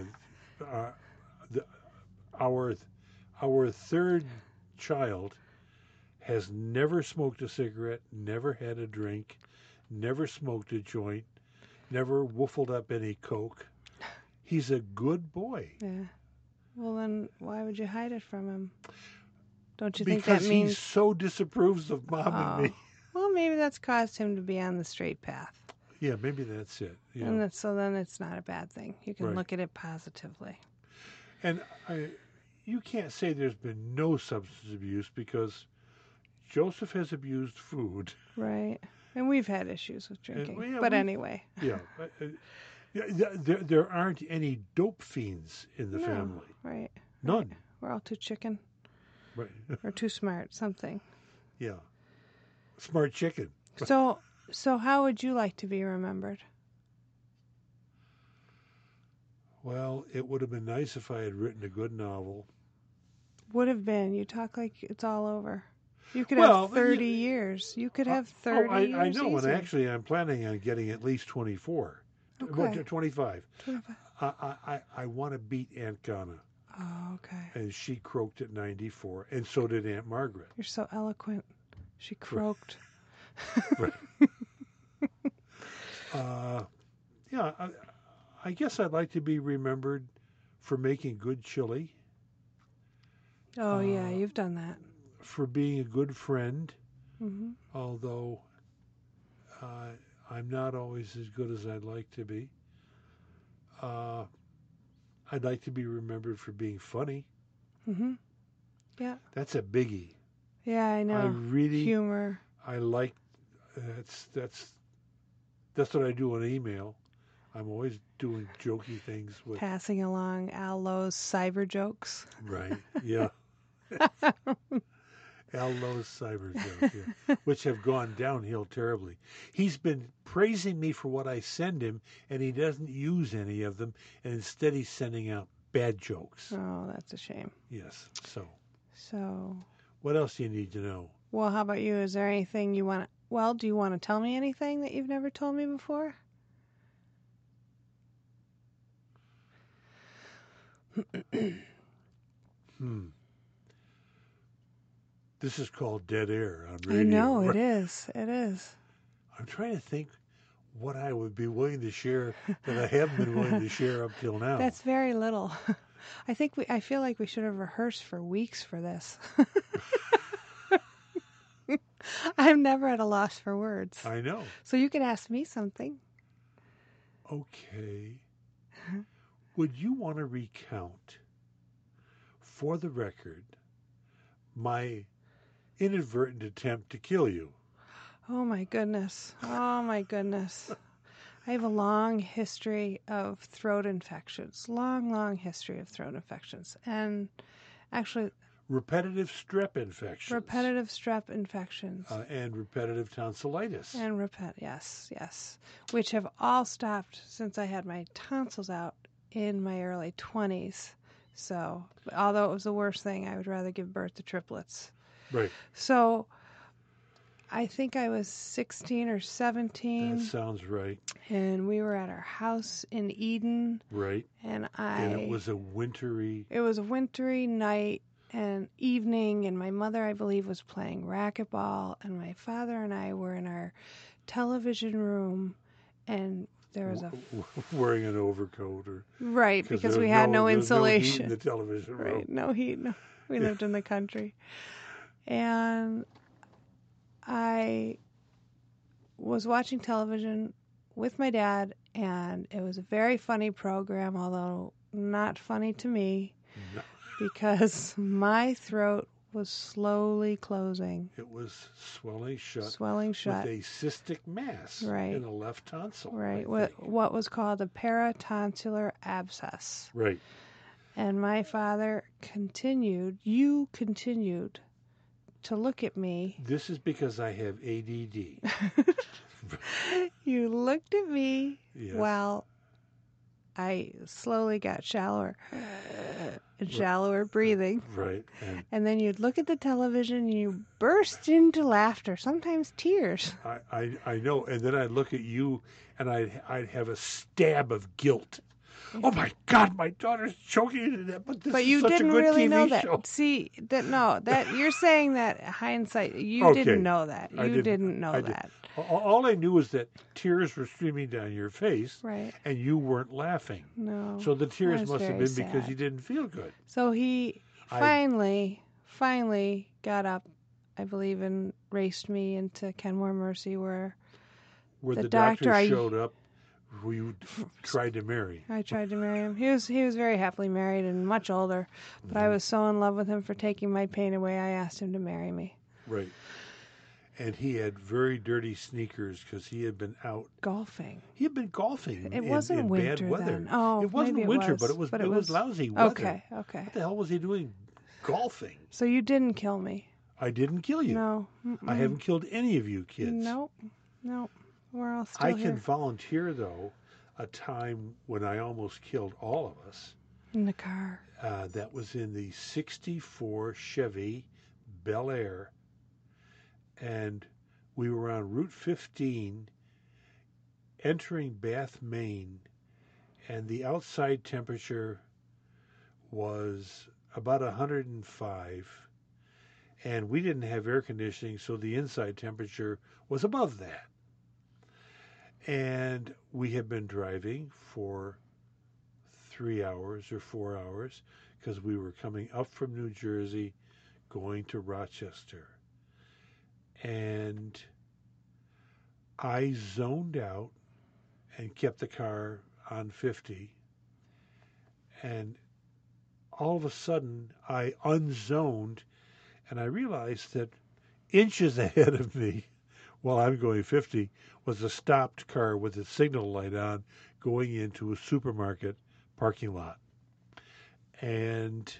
our third child has never smoked a cigarette, never had a drink, never smoked a joint, never woofled up any coke. He's a good boy. Yeah. Well, then why would you hide it from him? Don't you Because think that he means... so disapproves of Mom and me. Well, maybe that's caused him to be on the straight path. Yeah, maybe that's it. You And know. so then it's not a bad thing. You can Right. look at it positively. And you can't say there's been no substance abuse because Joseph has abused food. Right. And we've had issues with drinking. yeah, but anyway. Yeah. There aren't any dope fiends in the No, family. Right. None. Right. We're all too chicken. Right. Or too smart, something. Yeah. Smart chicken. So how would you like to be remembered? Well, it would have been nice if I had written a good novel. Would have been. You talk like it's all over. You could Well, have 30 years. You could have 30 years. I know, easy. and actually I'm planning on getting at least 24. Okay. 25. 25. I want to beat Aunt Ghana. Oh, okay. And she croaked at 94, and so did Aunt Margaret. You're so eloquent. She croaked. Right. Yeah, I guess I'd like to be remembered for making good chili, Oh, yeah, you've done that. for being a good friend, Hmm. although I'm not always as good as I'd like to be. I'd like to be remembered for being funny. Hmm. Yeah. That's a biggie. Yeah, I know. I really, Humor. I like, that's what I do on email. I'm always doing jokey things with. Passing along Al Lowe's cyber jokes. Right. Yeah. Al Lowe's cyber jokes, yeah, which have gone downhill terribly. He's been praising me for what I send him, and he doesn't use any of them, and instead he's sending out bad jokes. Oh, that's a shame. Yes. So, So, what else do you need to know? well, how about you? Is there anything you want to... Well, do you want to tell me anything that you've never told me before? This is called dead air on radio. I know, it is. It is. I'm trying to think what I would be willing to share that I haven't been willing to share up till now. That's very little. I feel like we should have rehearsed for weeks for this. I'm never at a loss for words. I know. So you could ask me something. Okay. Would you want to recount, for the record, my inadvertent attempt to kill you? Oh my goodness. Oh my goodness. I have a long history of throat infections. Long history of throat infections. And actually, Repetitive strep infections. repetitive strep infections. And repetitive tonsillitis. And yes. Which have all stopped since I had my tonsils out in my early 20s. So, although it was the worst thing, I would rather give birth to triplets. Right. So, I think I was 16 or 17. That sounds right. And we were at our house in Eden. Right. And it was a wintry... It was a wintry night and evening, and my mother, I believe, was playing racquetball, and my father and I were in our television room, and there was wearing an overcoat, or right, because we had no insulation. No heat in the television room. Right, no heat. No, we lived in the country, and I was watching television with my dad, and it was a very funny program, although not funny to me. No. Because my throat was slowly closing. It was swelling shut. With a cystic mass in the left tonsil. Right. What was called a paratonsillar abscess. Right. And my father continued to look at me. This is because I have ADD. You looked at me while I slowly got shallower and shallower breathing. Right. And then you'd look at the television and you burst into laughter, sometimes tears. I know. And then I'd look at you and I'd have a stab of guilt. Oh my God, my daughter's choking to death. But you is such didn't a good really TV know that. show. See, that you're saying that hindsight. You didn't know that. You didn't know that. All I knew was that tears were streaming down your face, right? And you weren't laughing. No. So the tears must have been sad. because you didn't feel good. So he finally got up, I believe, and raced me into Kenmore Mercy, where the doctor showed up, who you tried to marry. I tried to marry him. He was very happily married and much older, but I was so in love with him for taking my pain away. I asked him to marry me. Right. and he had very dirty sneakers because he had been out. Golfing. He had been golfing It wasn't in winter bad weather. then. Oh, it wasn't maybe winter, it but was. it was lousy weather. Okay, okay. What the hell was he doing golfing? So you didn't kill me. I didn't kill you. No. I haven't killed any of you kids. Nope. We're all still I here. can volunteer, though, a time when I almost killed all of us. In the car. That was in the 64 Chevy Bel Air. And we were on Route 15 entering Bath, Maine. And the outside temperature was about 105. And we didn't have air conditioning, so the inside temperature was above that. And we had been driving for 3 hours or 4 hours because we were coming up from New Jersey, going to Rochester. And I zoned out and kept the car on 50. And all of a sudden, I unzoned, and I realized that inches ahead of me, while I'm going 50, was a stopped car with its signal light on going into a supermarket parking lot. And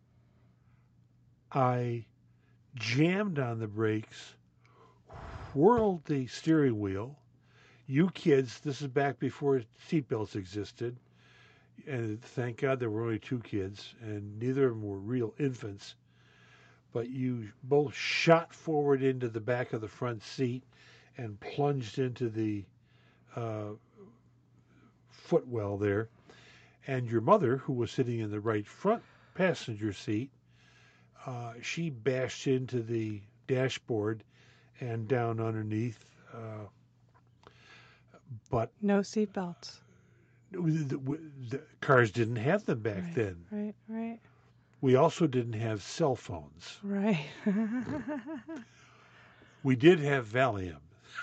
I jammed on the brakes, whirled the steering wheel. You kids, this is back before seatbelts existed, and thank God there were only 2 kids, and neither of them were real infants. But you both shot forward into the back of the front seat and plunged into the footwell there. And your mother, who was sitting in the right front passenger seat, she bashed into the dashboard and down underneath. But no seatbelts. The cars didn't have them back then. Right. We also didn't have cell phones. Right. We did have Valium.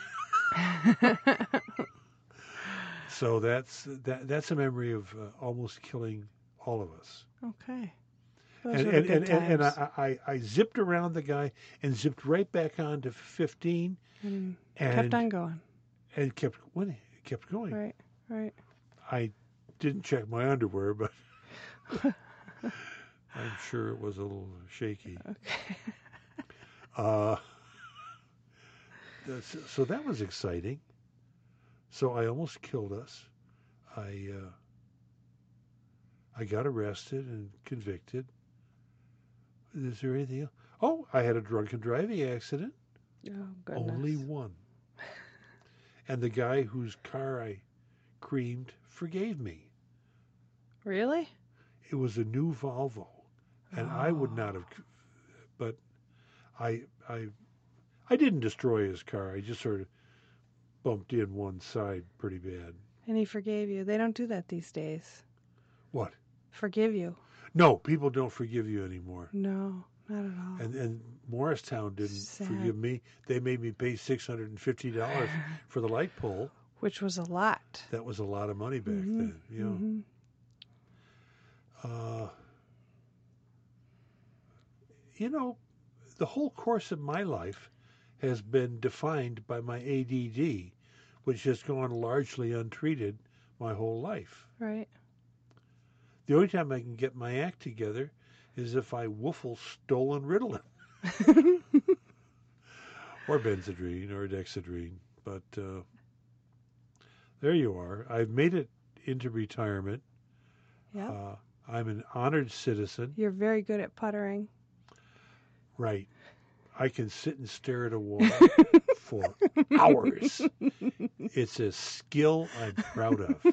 So that's a memory of almost killing all of us. Okay. Those were the good times. And I zipped around the guy and zipped right back on to 15 and and kept on going. And kept going. Right. I didn't check my underwear, but I'm sure it was a little shaky. Okay. So that was exciting. So I almost killed us. I got arrested and convicted. Is there anything else? Oh, I had a drunken driving accident. Oh, goodness. Only one. And the guy whose car I creamed forgave me. Really? It was a new Volvo, and I would not have. But I didn't destroy his car. I just sort of bumped in one side pretty bad. And he forgave you. They don't do that these days. What? Forgive you. No, people don't forgive you anymore. No, not at all. And Morristown didn't Sad. forgive me. They made me pay $650 for the light pole. Which was a lot. That was a lot of money back then. You know. You know, the whole course of my life has been defined by my ADD, which has gone largely untreated my whole life. Right. The only time I can get my act together is if I woofle stolen Ritalin. Or Benzedrine or Dexedrine. But there you are. I've made it into retirement. Yeah. I'm an honored citizen. You're very good at puttering. Right. I can sit and stare at a wall for hours. It's a skill I'm proud of.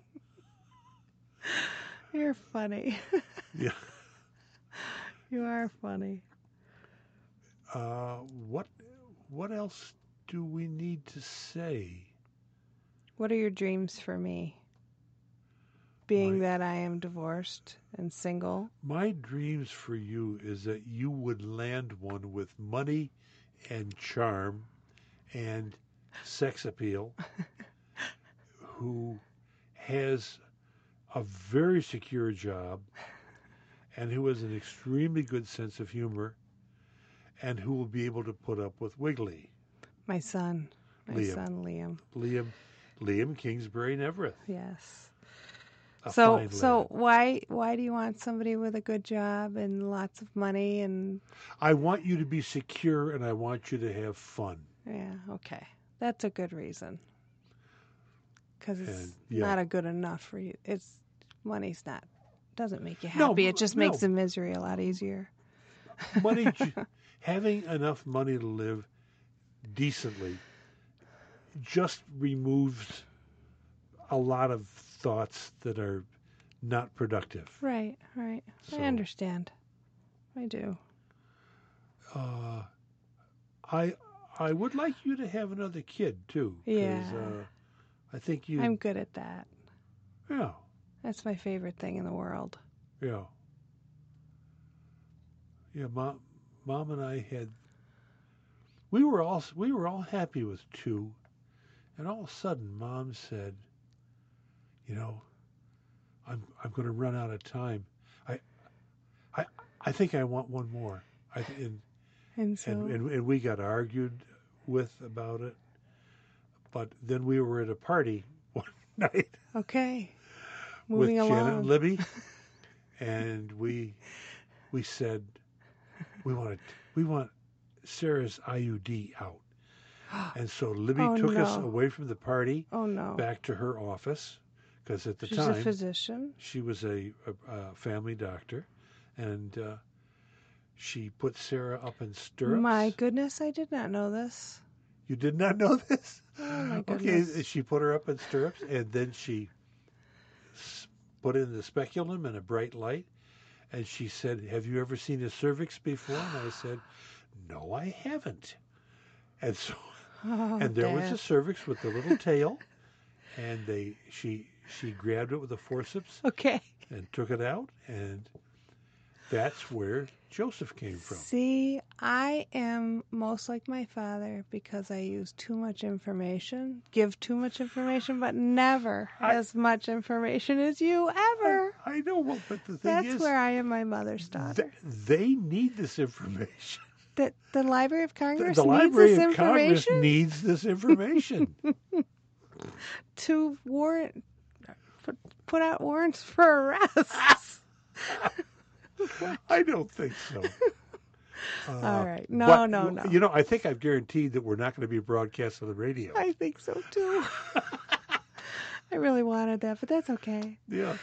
You're funny. Yeah. You are funny. What else do we need to say? What are your dreams for me? Being that I am divorced and single. My dreams for you is that you would land one with money and charm and sex appeal who has a very secure job and who has an extremely good sense of humor and who will be able to put up with Wiggly. My son. My Liam. son, Liam. Liam Kingsbury Nevereth. Yes. A So fine so lad. why do you want somebody with a good job and lots of money and I want you to be secure and I want you to have fun. yeah, okay. That's a good reason. Cuz it's And, yeah. not a good enough for you. It's money's not doesn't make you No, happy. It just makes no. the misery a lot easier. Having enough money to live decently just removes a lot of thoughts that are not productive. Right, right. So, I understand. I do. I would like you to have another kid too. 'Cause, Yeah. I think you. I'm good at that. Yeah. That's my favorite thing in the world. Yeah. Yeah. Mom and I had. We were all happy with two, and all of a sudden, Mom said, "You know, I'm going to run out of time. I I think I want one more." And so And we got argued with about it. But then we were at a party one night okay. with Moving Janet along. and Libby, and we said we want Sarah's IUD out. And so Libby Oh, took us no. away from the party Oh no. back to her office because at the She's time a physician. she was a family doctor, and she put Sarah up in stirrups. My goodness, I did not know this. You did not know this? Oh my Okay, goodness. she put her up in stirrups, and then she put in the speculum and a bright light, and she said, "Have you ever seen a cervix before?" And I said, "No, I haven't." And so, Oh, and there was Dad. a cervix with the little tail, and she grabbed it with a forceps Okay. and took it out, and that's where Joseph came from. See, I am most like my father because I use too much information, give too much information, but never as much information as you ever. I know, well, but the thing That's is, where I am my mother's daughter. they need this information. The Library of Congress The needs Library this of Congress information needs this information. to warrant put out warrants for arrests. I don't think so. All right. No, But, no. You know, I think I've guaranteed that we're not going to be broadcast on the radio. I think so too. I really wanted that, but that's okay. Yeah.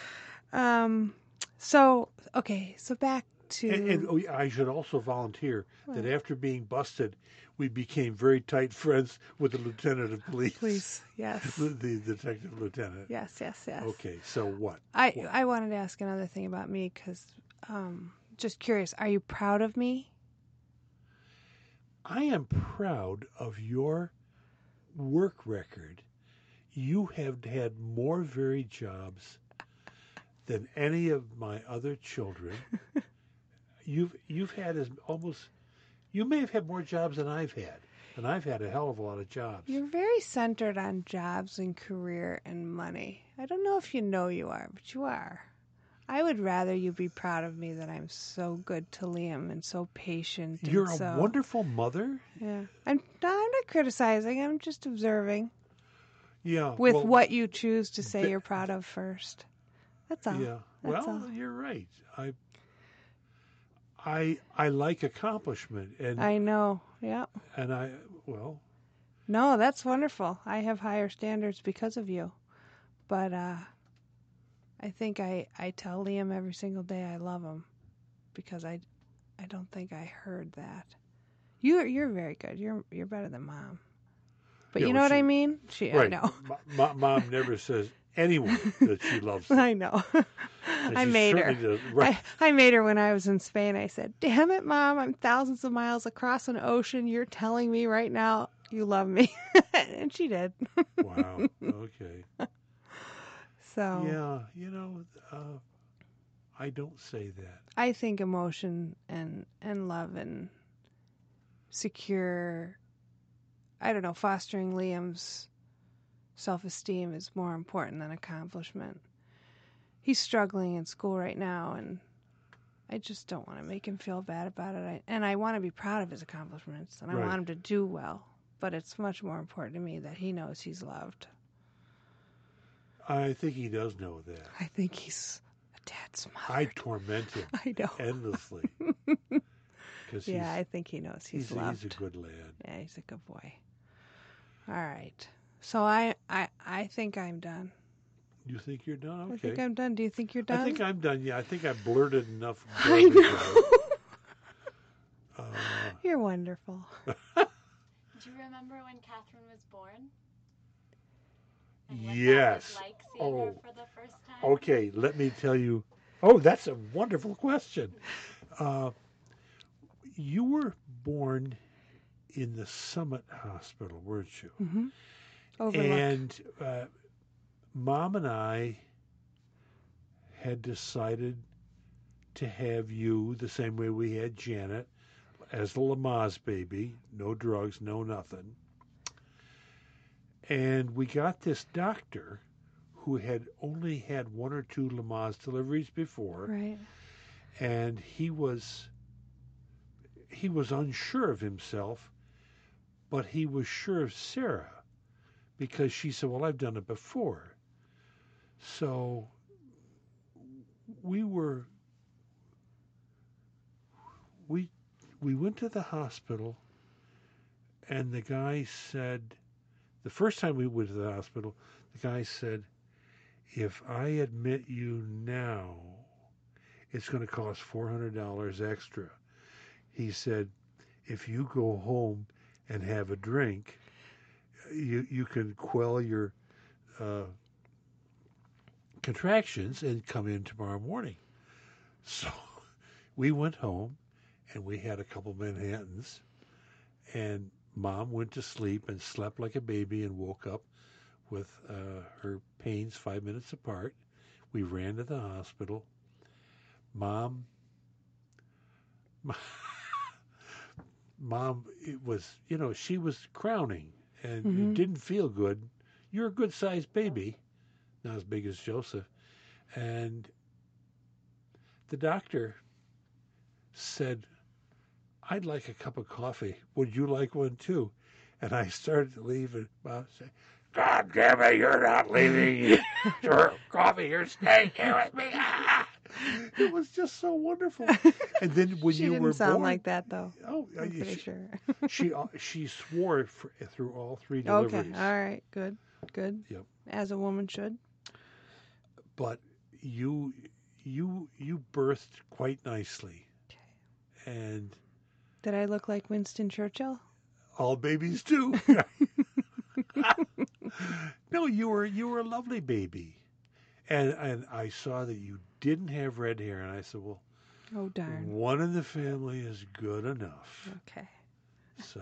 So back to And I should also volunteer that after being busted, we became very tight friends with the lieutenant of police. Please, yes. The detective lieutenant. Yes. Okay, so what? I wanted to ask another thing about me because just curious, are you proud of me? I am proud of your work record. You have had more varied jobs than any of my other children. You've had you may have had more jobs than I've had. And I've had a hell of a lot of jobs. You're very centered on jobs and career and money. I don't know if you know you are, but you are. I would rather you be proud of me that I'm so good to Liam and so patient. You're and a wonderful mother. Yeah. I'm not criticizing. I'm just observing. Yeah. With well, what you choose to say you're proud of first. That's all. Yeah. That's Well, all. you're right. I like accomplishment, and I know. Yeah. and No, that's wonderful. I have higher standards because of you. But I think I tell Liam every single day I love him because I don't think I heard that. You're very good. You're better than Mom. But Yeah, you know well, what I mean? right. I know. Mom never says anyone that she loves them. I know. And I she made her. certainly does. Right. I made her when I was in Spain. I said, "Damn it, Mom! I'm thousands of miles across an ocean. You're telling me right now you love me," and she did. Wow. Okay. So Yeah, I don't say that. I think emotion and love and secure, I don't know, fostering Liam's self-esteem is more important than accomplishment. He's struggling in school right now, and I just don't want to make him feel bad about it. And I want to be proud of his accomplishments, and I Right. want him to do well. but it's much more important to me that he knows he's loved. I think he does know that. I think he's a dad smothered. I torment him I know. endlessly. Yeah, I think he knows he's loved. He's a good lad. Yeah, he's a good boy. All right. So I think I'm done. You think you're done? Okay. I think I'm done. Do you think you're done? I think I'm done. Yeah, I think I blurted enough. I know. You're wonderful. Do you remember when Catherine was born? And what Yes. that was like seeing her for the first time? Okay, let me tell you. Oh, that's a wonderful question. You were born in the Summit Hospital, weren't you? Mm-hmm. Overlook. And Mom and I had decided to have you the same way we had Janet as the Lamaze baby. No drugs, no nothing. And we got this doctor who had only had 1 or 2 Lamaze deliveries before. Right. And he was unsure of himself, but he was sure of Sarah because she said, well, I've done it before. So we went to the hospital, and the guy said, the first time we went to the hospital, the guy said, if I admit you now, it's going to cost $400 extra. He said, if you go home and have a drink, you can quell your contractions and come in tomorrow morning. So we went home and we had a couple Manhattans, and Mom went to sleep and slept like a baby and woke up with her pains 5 minutes apart. We ran to the hospital. Mom, it was, she was crowning, and it didn't feel good. You're a good-sized baby, not as big as Joseph. And the doctor said, I'd like a cup of coffee. Would you like one too? And I started to leave, and Mom said, God damn it, you're not leaving your coffee. You're staying here with me. It was just so wonderful. And then when she you didn't were sound born, like that, though. Oh, I'm pretty sure. she swore through all 3 deliveries. Okay, all right, good. Yep. As a woman should. But you birthed quite nicely. Okay. And did I look like Winston Churchill? All babies do. No, you were a lovely baby. And I saw that you didn't have red hair, and I said, well, oh darn, one in the family is good enough. Okay. So,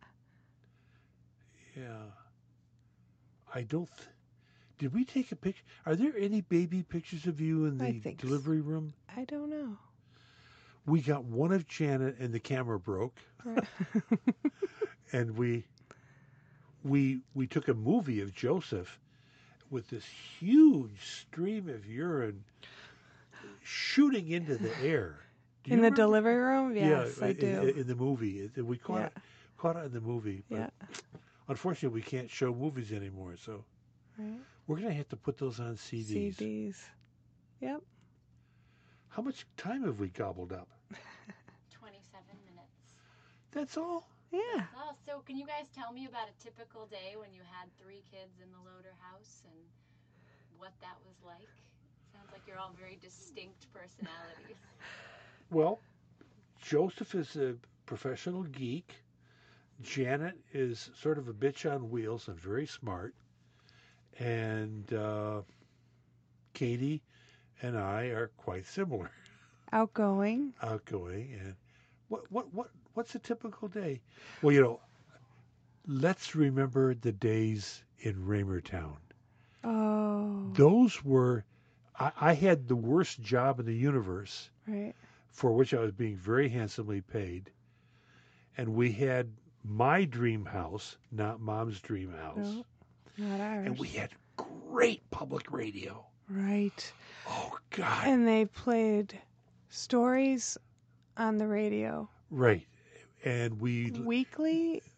yeah. I don't. Did we take a picture? Are there any baby pictures of you in the delivery room? I don't know. We got one of Janet, and the camera broke. Right. And we took a movie of Joseph with this huge stream of urine shooting into the air. In the delivery room? Yes, yeah, I do. In the movie. We caught it in the movie. But unfortunately, we can't show movies anymore, so we're going to have to put those on CDs. CDs. Yep. How much time have we gobbled up? 27 minutes. That's all? Yeah. Oh, so can you guys tell me about a typical day when you had 3 kids in the Loader house and what that was like? Sounds like you're all very distinct personalities. Well, Joseph is a professional geek. Janet is sort of a bitch on wheels and very smart. And Katie and I are quite similar. Outgoing. And what's a typical day? Well, let's remember the days in Raymertown. Oh. Those were, I had the worst job in the universe. Right. For which I was being very handsomely paid. And we had my dream house, not Mom's dream house. No, not ours. And we had great public radio. Right. Oh, God. And they played stories on the radio. Right. And weekly?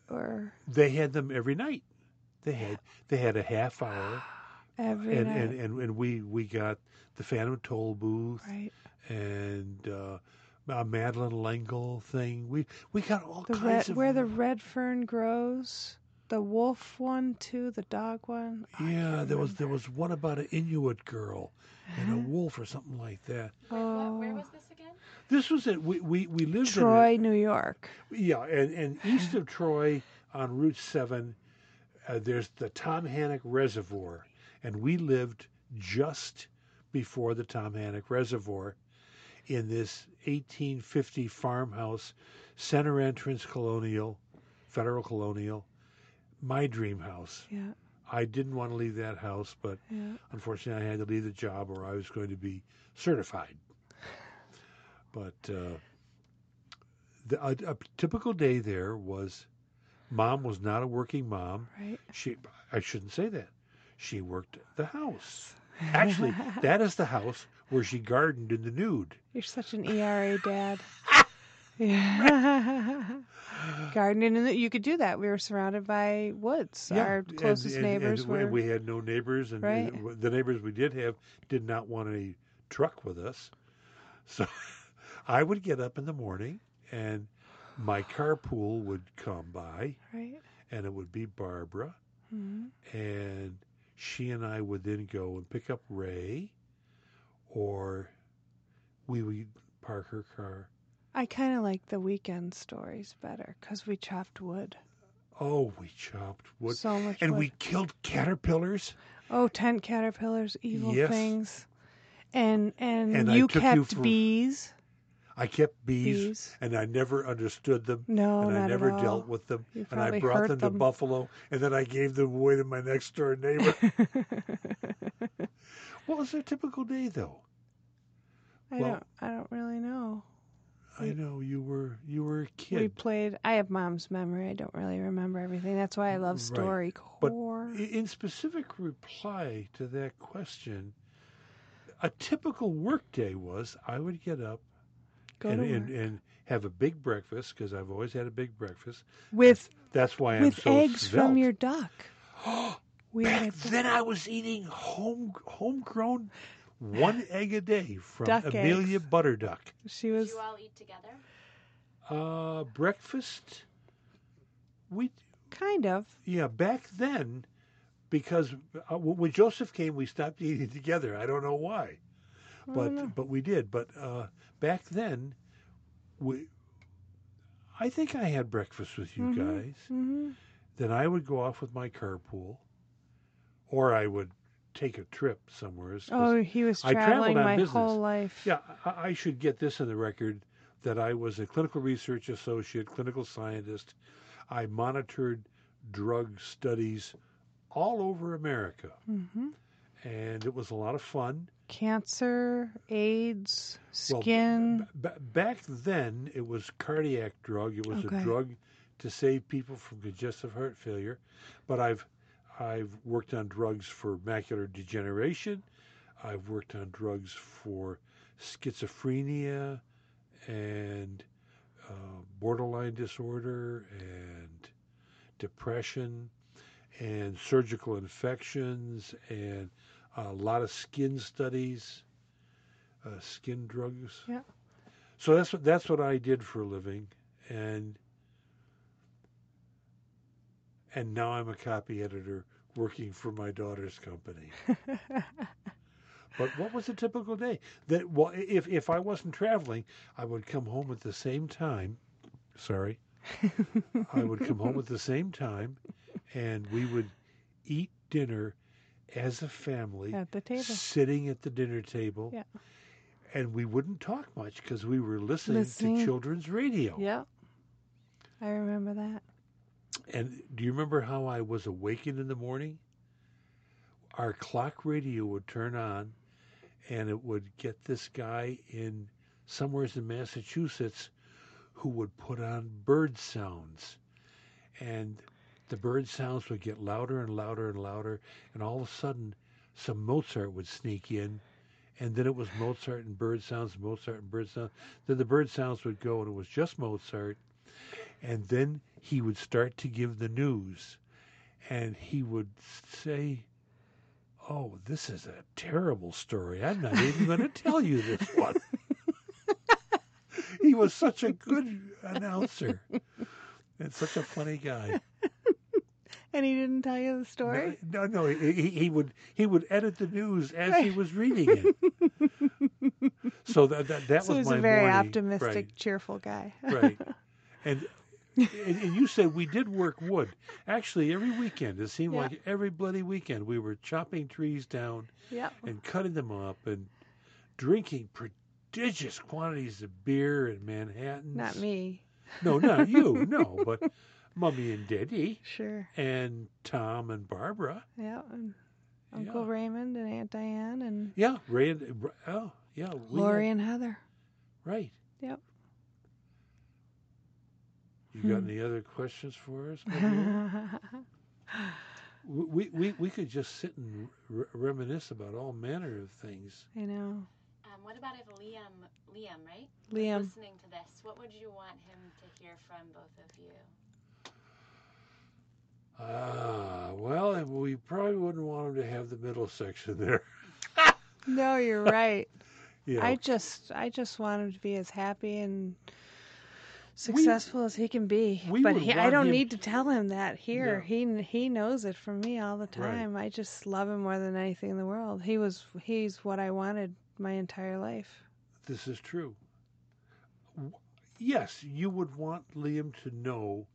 or They had them every night. They had a half hour, every night? and we got the Phantom Toll booth Right. and a Madeline L'Engle thing. We got all The kinds red, of where the red fern grows. The wolf one too. The dog one. Oh, I yeah. can't There remember. was one about an Inuit girl and a wolf or something like that. Wait, where Oh. was this again? This was it. We lived Troy, New York. in it. Yeah, and east of Troy on Route 7, there's the Tom Hannock Reservoir, and we lived just before the Tom Hannock Reservoir in this 1850 farmhouse, center entrance colonial, federal colonial, my dream house. Yeah. I didn't want to leave that house, but Yeah. unfortunately I had to leave the job or I was going to be certified. But a typical day there was, Mom was not a working mom. Right. I shouldn't say that. She worked the house. Actually, that is the house where she gardened in the nude. You're such an ERA dad. Yeah. Gardening, and you could do that. We were surrounded by woods. Our closest neighbors were. And we had no neighbors, and Right. the neighbors we did have did not want any truck with us. So I would get up in the morning, and my carpool would come by, Right. and it would be Barbara, Hmm. and she and I would then go and pick up Ray, or we would park her car. I kind of like the weekend stories better because we chopped wood. Oh, we chopped wood. So much And wood. we killed caterpillars. Oh, tent caterpillars, evil Yes. things. And And I you took kept you for- bees. I kept bees, Bees. and I never understood them, No, and I not never at all. dealt with them. You And I probably brought hurt them to them. Buffalo, and then I gave them away to my next door neighbor. What was their typical day, though? Well- I don't really know. I know you were a We kid. played. I have Mom's memory. I don't really remember everything. That's why I love Right. But StoryCorps. in specific reply to that question, a typical work day was I would get up Go and, to and, work. and have a big breakfast, because I've always had a big breakfast. With That's why I'm with so eggs from svelte. your duck. We Back had a duck. then I was eating homegrown 1 egg a day from Duck Amelia eggs. Butterduck. She Did was. you all eat together? Breakfast, we Kind of. yeah, back then, because when Joseph came, we stopped eating together. I don't know why, but we did. But back then, I think I had breakfast with you guys. Hmm. Then I would go off with my carpool, or I would take a trip somewhere. Oh, he was I traveled traveling on my business. whole life. Yeah, I should get this in the record that I was a clinical research associate, clinical scientist. I monitored drug studies all over America, Hmm. and it was a lot of fun. Cancer, AIDS, Well, skin. Back then, it was cardiac drug. It was Okay. a drug to save people from congestive heart failure. But I've worked on drugs for macular degeneration. I've worked on drugs for schizophrenia and borderline disorder and depression and surgical infections and a lot of skin studies, skin drugs. Yeah. So that's what I did for a living, and now I'm a copy editor working for my daughter's company. But what was a typical day? If I wasn't traveling, I would come home at the same time. Sorry. I would come home at the same time, and we would eat dinner as a family At the table. sitting at the dinner table. Yeah. And we wouldn't talk much because we were listening Listening. to children's radio. Yeah. I remember that. And do you remember how I was awakened in the morning? Our clock radio would turn on, and it would get this guy in somewhere in Massachusetts who would put on bird sounds. And the bird sounds would get louder and louder and louder, and all of a sudden some Mozart would sneak in, and then it was Mozart and bird sounds, Mozart and bird sounds. Then the bird sounds would go, and it was just Mozart. And then he would start to give the news, and he would say, "Oh, this is a terrible story. I'm not even going to tell you this one." He was such a good announcer and such a funny guy. And he didn't tell you the story? No. He would edit the news as he was reading it. So that So was my morning. he's a very optimistic, right, cheerful guy. right. And you said we did work wood. Actually, every weekend, it seemed Yeah. like every bloody weekend, we were chopping trees down Yep. and cutting them up and drinking prodigious quantities of beer in Manhattan. Not me. No, not you. No, but Mummy and Daddy Sure. and Tom and Barbara. Yeah. And Uncle Raymond and Aunt Diane and Yeah, Ray and yeah, Lori and Heather. right. Yep. You got any other questions for us? my dear? We could just sit and reminisce about all manner of things. I know. What about if Liam, right? Liam. Was listening to this, what would you want him to hear from both of you? Well, we probably wouldn't want him to have the middle section there. No, you're right. Yeah. I just want him to be as happy and successful as he can be. we But would I want don't him- need to tell him that here. No. He knows it from me all the time. I just love him more than anything in the world. He's what I wanted my entire life. This is true. Yes, you would want Liam to know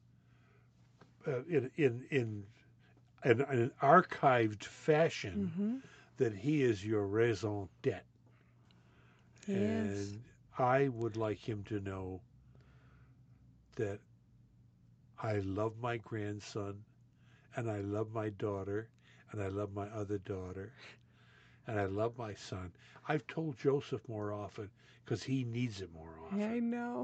in an archived fashion Mm-hmm. that he is your raison d'etre. He is. And I would like him to know that I love my grandson, and I love my daughter, and I love my other daughter, and I love my son. I've told Joseph more often because he needs it more often. I know.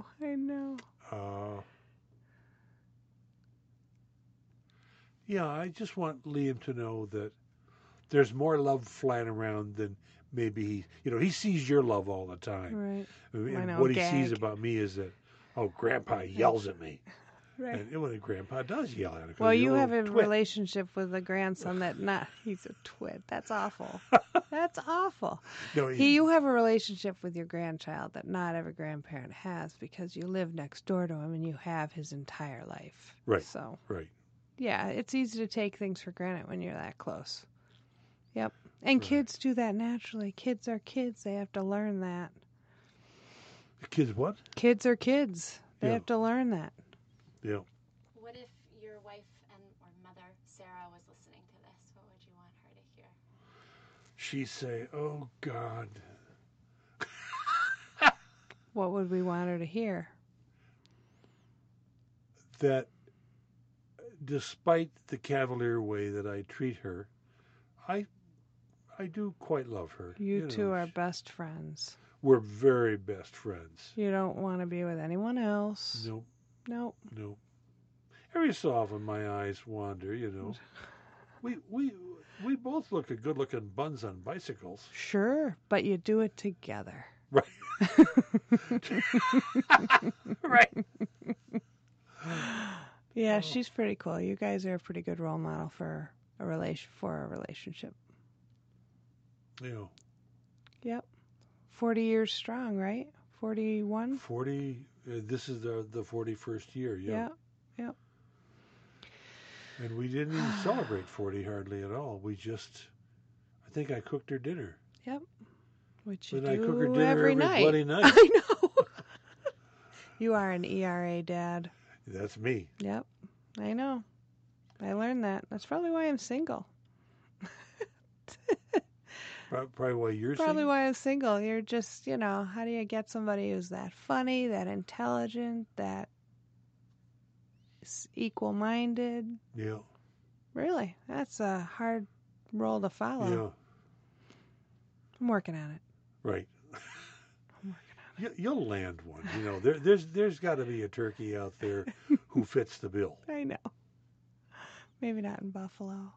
Yeah, I just want Liam to know that there's more love flying around than maybe he sees your love all the time. Right. And I know, what he sees gag. about me is that, oh, Grandpa yells at me. Right. And when Grandpa does yell at him. 'cause Well, he's you have a little twit. relationship with a grandson he's a twit. That's awful. That's awful. No, You have a relationship with your grandchild that not every grandparent has because you live next door to him and you have his entire life. Right. So, Right. yeah, it's easy to take things for granted when you're that close. Yep. And Right. kids do that naturally. Kids are kids. They have to learn that. The kids what? Kids are kids. They Yeah. have to learn that. Yeah. What if your wife or mother, Sarah, was listening to this? What would you want her to hear? She'd say, oh, God. What would we want her to hear? That despite the cavalier way that I treat her, I do quite love her. You two know, are best friends. We're very best friends. You don't want to be with anyone else. Nope. Nope. Nope. Every so often my eyes wander, We both look at good-looking buns on bicycles. Sure, but you do it together. Right. Right. Yeah, she's pretty cool. You guys are a pretty good role model for a relationship. Yeah. Yep. 40 years strong, right? 41? 40. This is the 41st year. Yeah. Yep. And we didn't even celebrate 40 hardly at all. I think I cooked her dinner. Yep. Which you Then I do cook her dinner every night. bloody night. I know. You are an ERA dad. That's me. Yep. I know. I learned that. That's probably why I'm single. Probably why you're Probably single? why I'm single. You're just, how do you get somebody who's that funny, that intelligent, that is equal-minded? Yeah. Really, that's a hard role to follow. Yeah. I'm working on it. Right. I'm working on You'll land one. There's got to be a turkey out there who fits the bill. it. I know. Maybe not in Buffalo.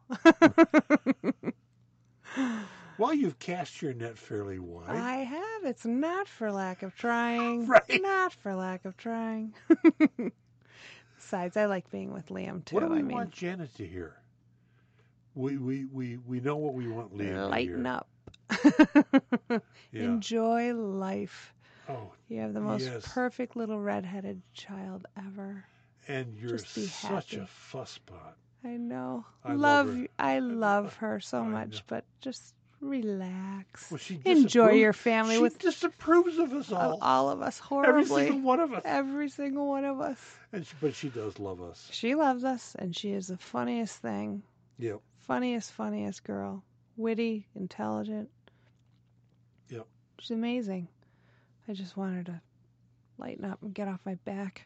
Well, you've cast your net fairly wide. I have. It's not for lack of trying. Right. Not for lack of trying. Besides, I like being with Liam too. What do we I mean, want Janet to hear? We know what we want Liam lighten to up. hear. Yeah. Enjoy life. Oh, You have the most yes. perfect little redheaded child ever. And you're Just be such happy. a fusspot. I know. I love her. I love her so I much, know. but just relax. Well, she Enjoy disapproves- your family she with disapproves of us all of us Every horribly. single one of us. Every single one of us. But she does love us. She loves us, and she is the funniest thing. Yep. Funniest girl. Witty, intelligent. Yep. She's amazing. I just want her to lighten up and get off my back.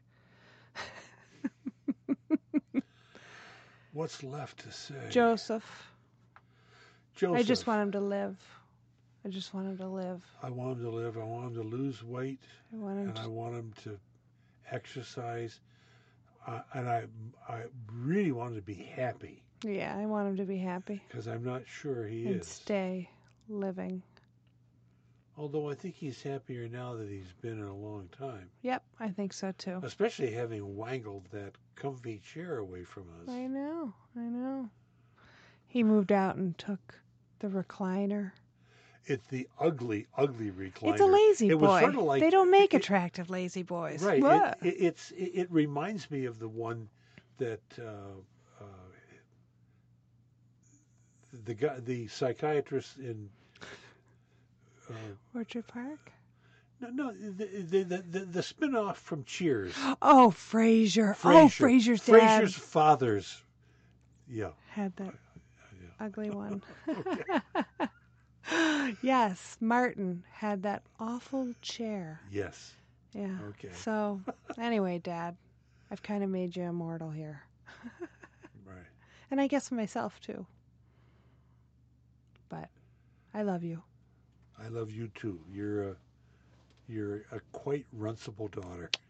What's left to say? Joseph. Joseph. I just want him to live. I just want him to live. I want him to live. I want him to lose weight. I want him And to... I want him to exercise. And I really want him to be happy. Yeah, I want him to be happy. Because I'm not sure he And is. stay living. Although I think he's happier now that he's been in a long time. Yep, I think so too. Especially having wangled that comfy chair away from us. I know. He moved out and took the recliner. It's the ugly recliner. It's a lazy it boy. Was sort of like, they don't make attractive lazy boys. Right. What? It reminds me of the one that the psychiatrist in Orchard Park? no the spin-off from Cheers. Oh, Frasier. Oh, Frasier's dad. Frasier's father's. Yeah. Had that ugly one. Yes, Martin had that awful chair. Yes. Yeah. Okay. So, anyway, Dad, I've kind of made you immortal here. Right. And I guess myself, too. But I love you. I love you too. You're a quite runcible daughter.